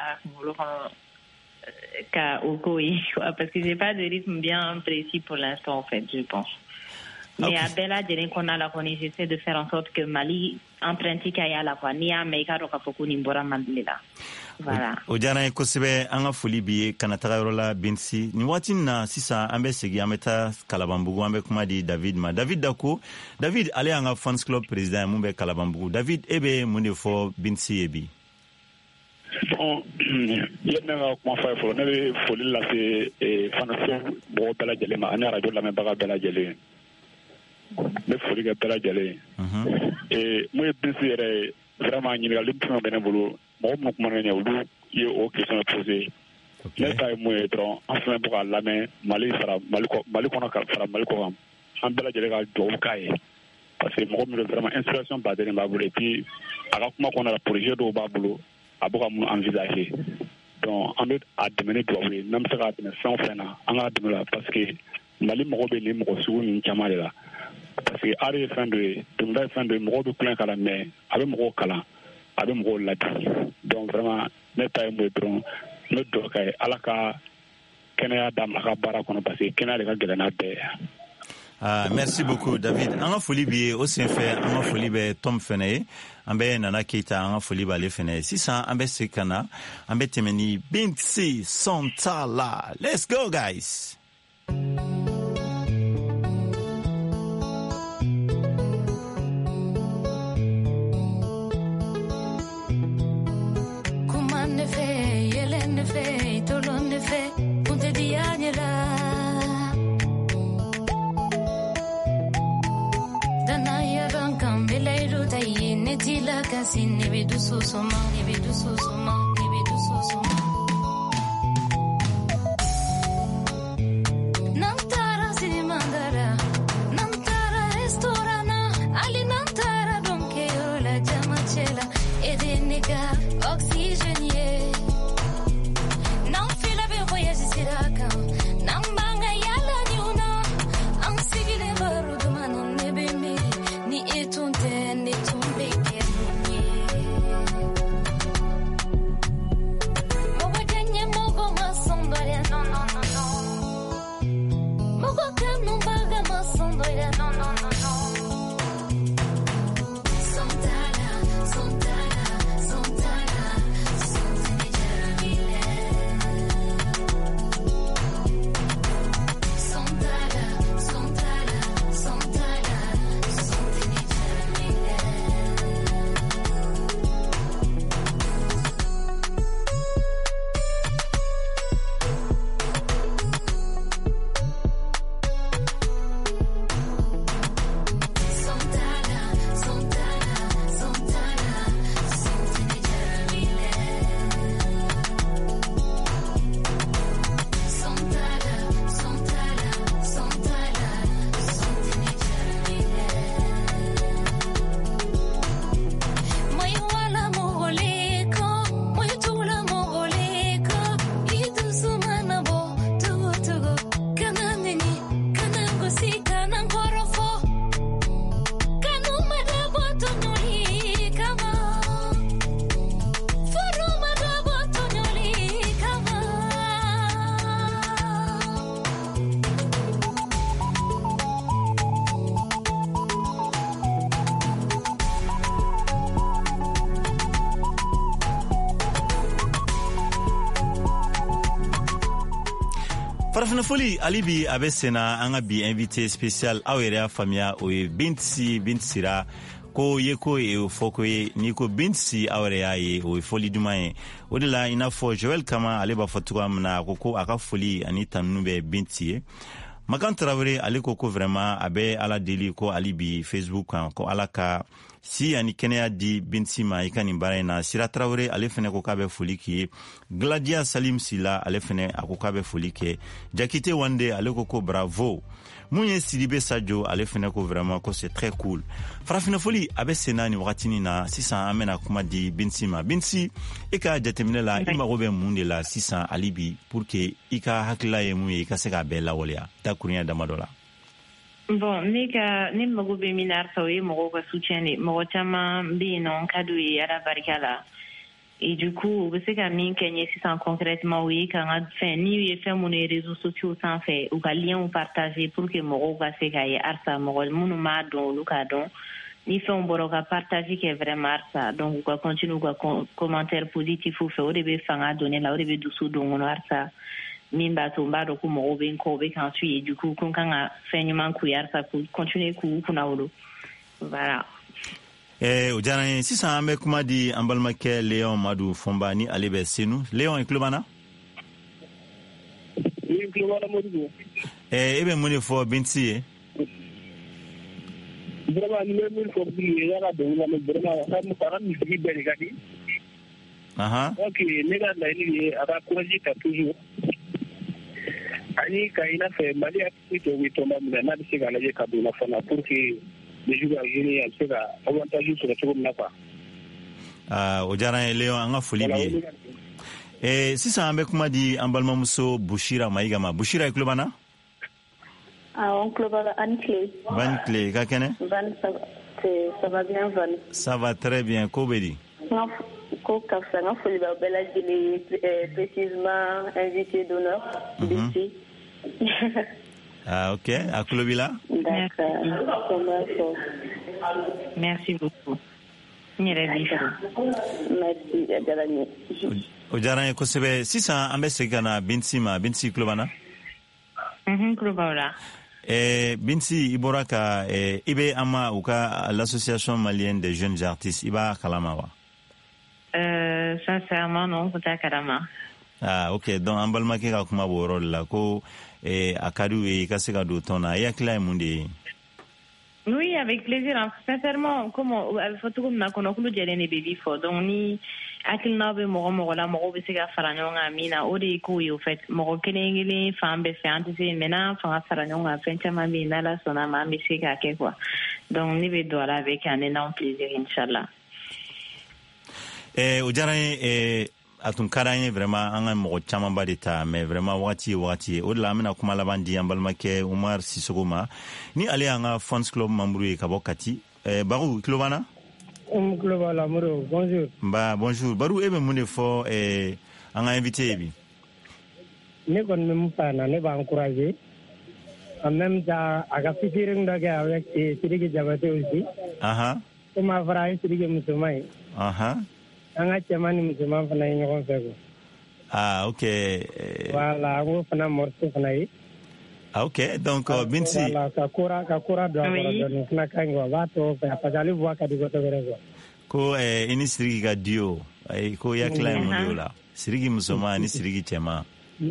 ka okoi parce que j'ai pas de rythme bien précis pour l'instant en fait je pense. Mais à Bella qu'on a la j'essaie de faire en sorte que Mali emprunte kaya la quoi ni a meka roka foku ni mbora mandela. Voilà. O jana ko sebe anga foli bi kana tagarola binsi ni watin na sisa ambe segi ameta Kalabambugu ambe kuma di David Dako David ale anga fans club président mumbe Kalabambugu David ebe munde fo binsi ebi. Bon yena ko fa fo na foli la se fans bo bela jele ma ana radio la me baga bela jele me foli ga bela jele mo binsi ere vraiment ni ga limpo bene bolo mo kuma na nyawdu ye o question posé le tay moy dron enfin pour la main Mali ko na ka fara Mali ko am bela jele ga do kay parce que mo mi vraiment inspiration ba de ba bolo et puis aga kuma ko na projet do ba bolo abuka mu envisager donc en fait à demander doit même ça va être sans frein anga demela parce que Mali mo be ni mo su ni chamale la parce que ari fin de mo be plein kala mais avec mo kala avec mo la donc vraiment net tay mo dron no do kay alaka kenya dam aka bara kono parce que kenya ga gelana be. Merci beaucoup David. Anga foli bi aussi fait anga foli be Tom Fene ambe nana Keita anga foli ba le Fene 600 ambe sekana ambe temeni Binsi Santala. Let's go guys. Kumane fe yelene fe tolone fe punte dianyela Tila kasi nebe du susuma Nantara si mandara Nantara restorana Ali nantara donke la jamachela Edenika oxygenier Nan fila be voyage siraka Nan banga yala nyuna Ansi farafina foli alibi abe sena anga bi invité spécial awere famia o Binti Sira ko yeko e foko ni ko Binti awere aye o foli dumaye o de la ina fo Joel Kama ale ba fotuko amna ko aka foli ani tanube Binti Makan Traoré ale ko vraiment abe ala deli ko alibi Facebook ko alaka si ani kenya di Binti ma ikani barena Sira Traoré ale fene ko kabe foli ki Gladia Salim Sila ale fene ko kabe foli ke Jakite Wande ale ko bravo Mounye Sidibe Sadio ale fene ko vraiment ko c'est très cool farafina foli abe senani wakatini na 600 amena kuma di Binti ma Binti eka jatemine la ima robe munde la 600 alibi pour que ika hakla ye muye ika seka bela wolia ta kunya damadola. Bon, ne mago be minar tawe mago ka soutiene mago chama bi non kadu yara barikala. Et du coup, c'est qu'à mine kenye si sans concrètement oui quand a fait ni fait mon réseaux sociaux sans fait ou ka lien ou partager pour que mago ka se ka arsa mago munu ma don luka don ni fait on boroka partager que vraiment arsa donc on continue ka commentaire positif ou fait au début fanga donner là au début dessous donc on arsa mimba tomba do ko mo ben ko be kan suit du coup kon kan fenyman ku yar sa ku continuer ku kuna wolo voilà o jana si sa ame kuma di ambalmake Léon Madu Fombani alebe senu Léon Klubana Modu ebe muni fo Binti vraiment ni même ko bi yara do la vraiment am faram ni bi beri gadi ok nega na ni ara courage ta toujours ani kaina fe mali akito witoma na bisi gala je kaduna fana pour que les joueurs yini alsega avantage sur le second nafa o jara Léon anga foli bi si sa ambe kuma di ambalma muso Bushira Maigama Bushira Klubana on Klubana Ancle Van Clé ka kene Van ça va bien Van ça va très bien ko bedi ko kafsanga foli ba bela jili précisément invité d'honneur Binti. Ok, à Klobila. D'accord. Merci beaucoup. Merci, Adarani. Ojarane kosebe sisa ambesegana Binti Klobana. Klobala. Binti Iboraka ibe ama uka l'association malienne des jeunes artistes iba kalamawa. Sincèrement non, c'est carrément. Ok, donc ambalmake ka kuma boro la ko akadu e kaseka do tona ya kila mundi. Oui, avec plaisir. Sincèrement, comme photo comme na kono kulu jere ne baby fo donc ni akil na be mo la mo be sega faranyonga mina ode ko yo fait mo kenengile fambe fante se mena fa faranyonga fente ma mina la sona ma mi sega ke quoi. Donc ni be do la avec un énorme plaisir inchallah. O jara atun karanye vraiment anga mo chama badita mais vraiment wati o la amena kuma labandi ambalmake Umar Sisogoma ni ale anga fans club membru ka bokati baru klobana global amuro bonjour bonjour baru ebe mune fo anga invité bi ne kon même pas na ne ba encourager en même temps aga fitiring daga avec Sidiki Diabaté aussi kuma fara Sidiki Musumai anga chamani musulman fana ñoxon fego ok voilà ngo fana morso fana yi ok donc Binti voilà ka kura do do fana kango ba to pa pajali bwa ka digo to berego ko ini sirigi ga dio ko ya claim dio la sirigi musulman ni sirigi chema.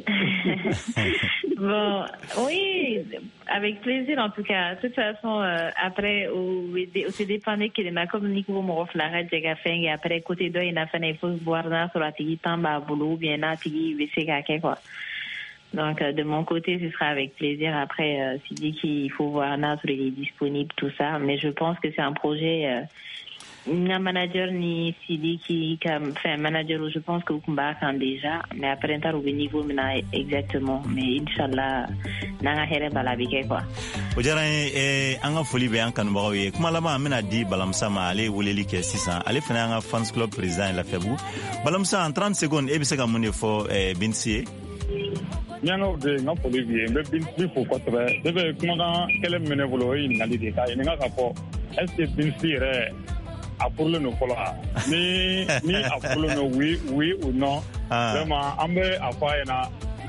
Bon, oui, avec plaisir en tout cas. De toute façon, après, c'est dépendant qu'il y a comme Nico Moroflara, Djegafeng, et après, côté d'eux, il y a fait, il faut se voir dans sur la tigi tamba boulot, bien là, tigi vsega quoi. Donc, de mon côté, ce sera avec plaisir. Après, s'il dit qu'il faut voir là, sur les disponibles, tout ça. Mais je pense que c'est un projet, un manager ni Sidi qui fait un manager où je pense que vous combattez déjà mais après un au niveau maintenant exactement mais inchallah nanga here balabike quoi o jara anga foli be an kanu bawe kuma lama amena di balamsa ma ale wuleli ke 600 ale fana anga fans club président la febu balamsa en 30 secondes e bisaka mune fo Binti ñano de nga foli bi be Binti fo ko tre de be kuma ga kele mene volo yi ngali de kay nga ka fo est-ce que Binti re apurle no kola ni apurle no oui ou non vraiment ambe afa ena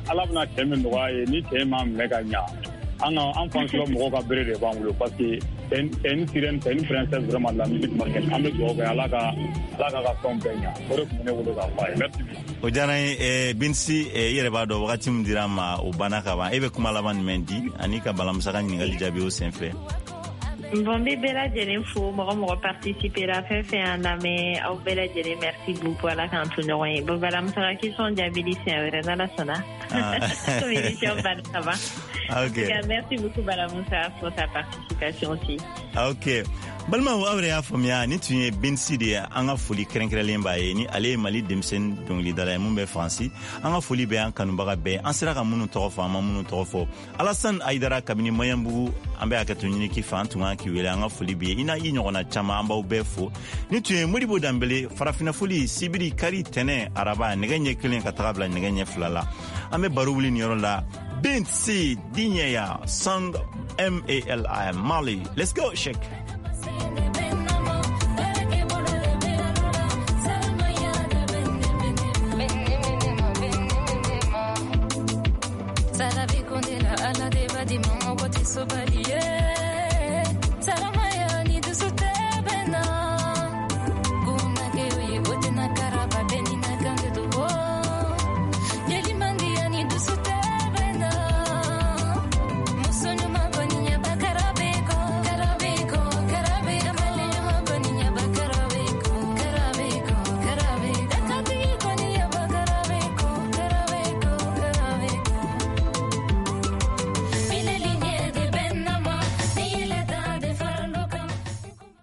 ala bɛna cɛ min nɔgɔya ye ni cɛ ma minɛ ka ɲa an fansɔrɔ mɔgɔw ka bere de b'an bolo parce que c'est une sirène, c'est une princesse vraiment de la musique marocaine. An bɛ dugawu kɛ ala ka fɛnw bɛɛ ɲa o de tun bɛ ne bolo k'a fɔ a ye merci. O diyara n ye Binsi i yɛrɛ b'a dɔn wagati min dira ma o banna ka ban e bɛ kuma laban jumɛn di ani ka balamusa ka ɲininkali jaabi o senfɛ. Bon, bébé la jelen fo mɔgɔ participer la fɛn fɛn y'an lamɛn aw bɛɛ lajɛlen merci beaucoup ala k'an to ɲɔgɔn ye. Bon, balamusa ka question jaabili siɲɛ wɛrɛ n'ala sɔnna. Comme émission banna ka ban. Ok. Merci beaucoup Balamusa pour sa participation aussi. Ok. Balimaw aw yɛrɛ y'a faamuya ni tun ye Binsi de ye an ka foli kɛrɛnkɛrɛnlen b'a ye ni ale ye Mali denmisɛnnin dɔnkilidala ye mun bɛ Faransi an ka foli bɛ an kanubaga bɛɛ an sera ka minnu tɔgɔ fɔ an ma minnu tɔgɔ fɔ Alassane Aidara kabini Maɲanbugu an bɛ hakɛto ɲini k'i fɛ an tun kan k'i wele an ka foli bɛ ye i n'a i ɲɔgɔnna caman an b'aw bɛɛ fo ni tun ye Modibo Danbele farafinna foli sibiri kari tɛnɛ araba nɛgɛ ɲɛ kelen ka taga bila nɛgɛ ɲɛ fila la an bɛ baro wuli nin yɔrɔ la Binsi Dinyaya song MALI Mali. Let's go Sheikh. Salabi kondela ala deba di mama wote sobaliye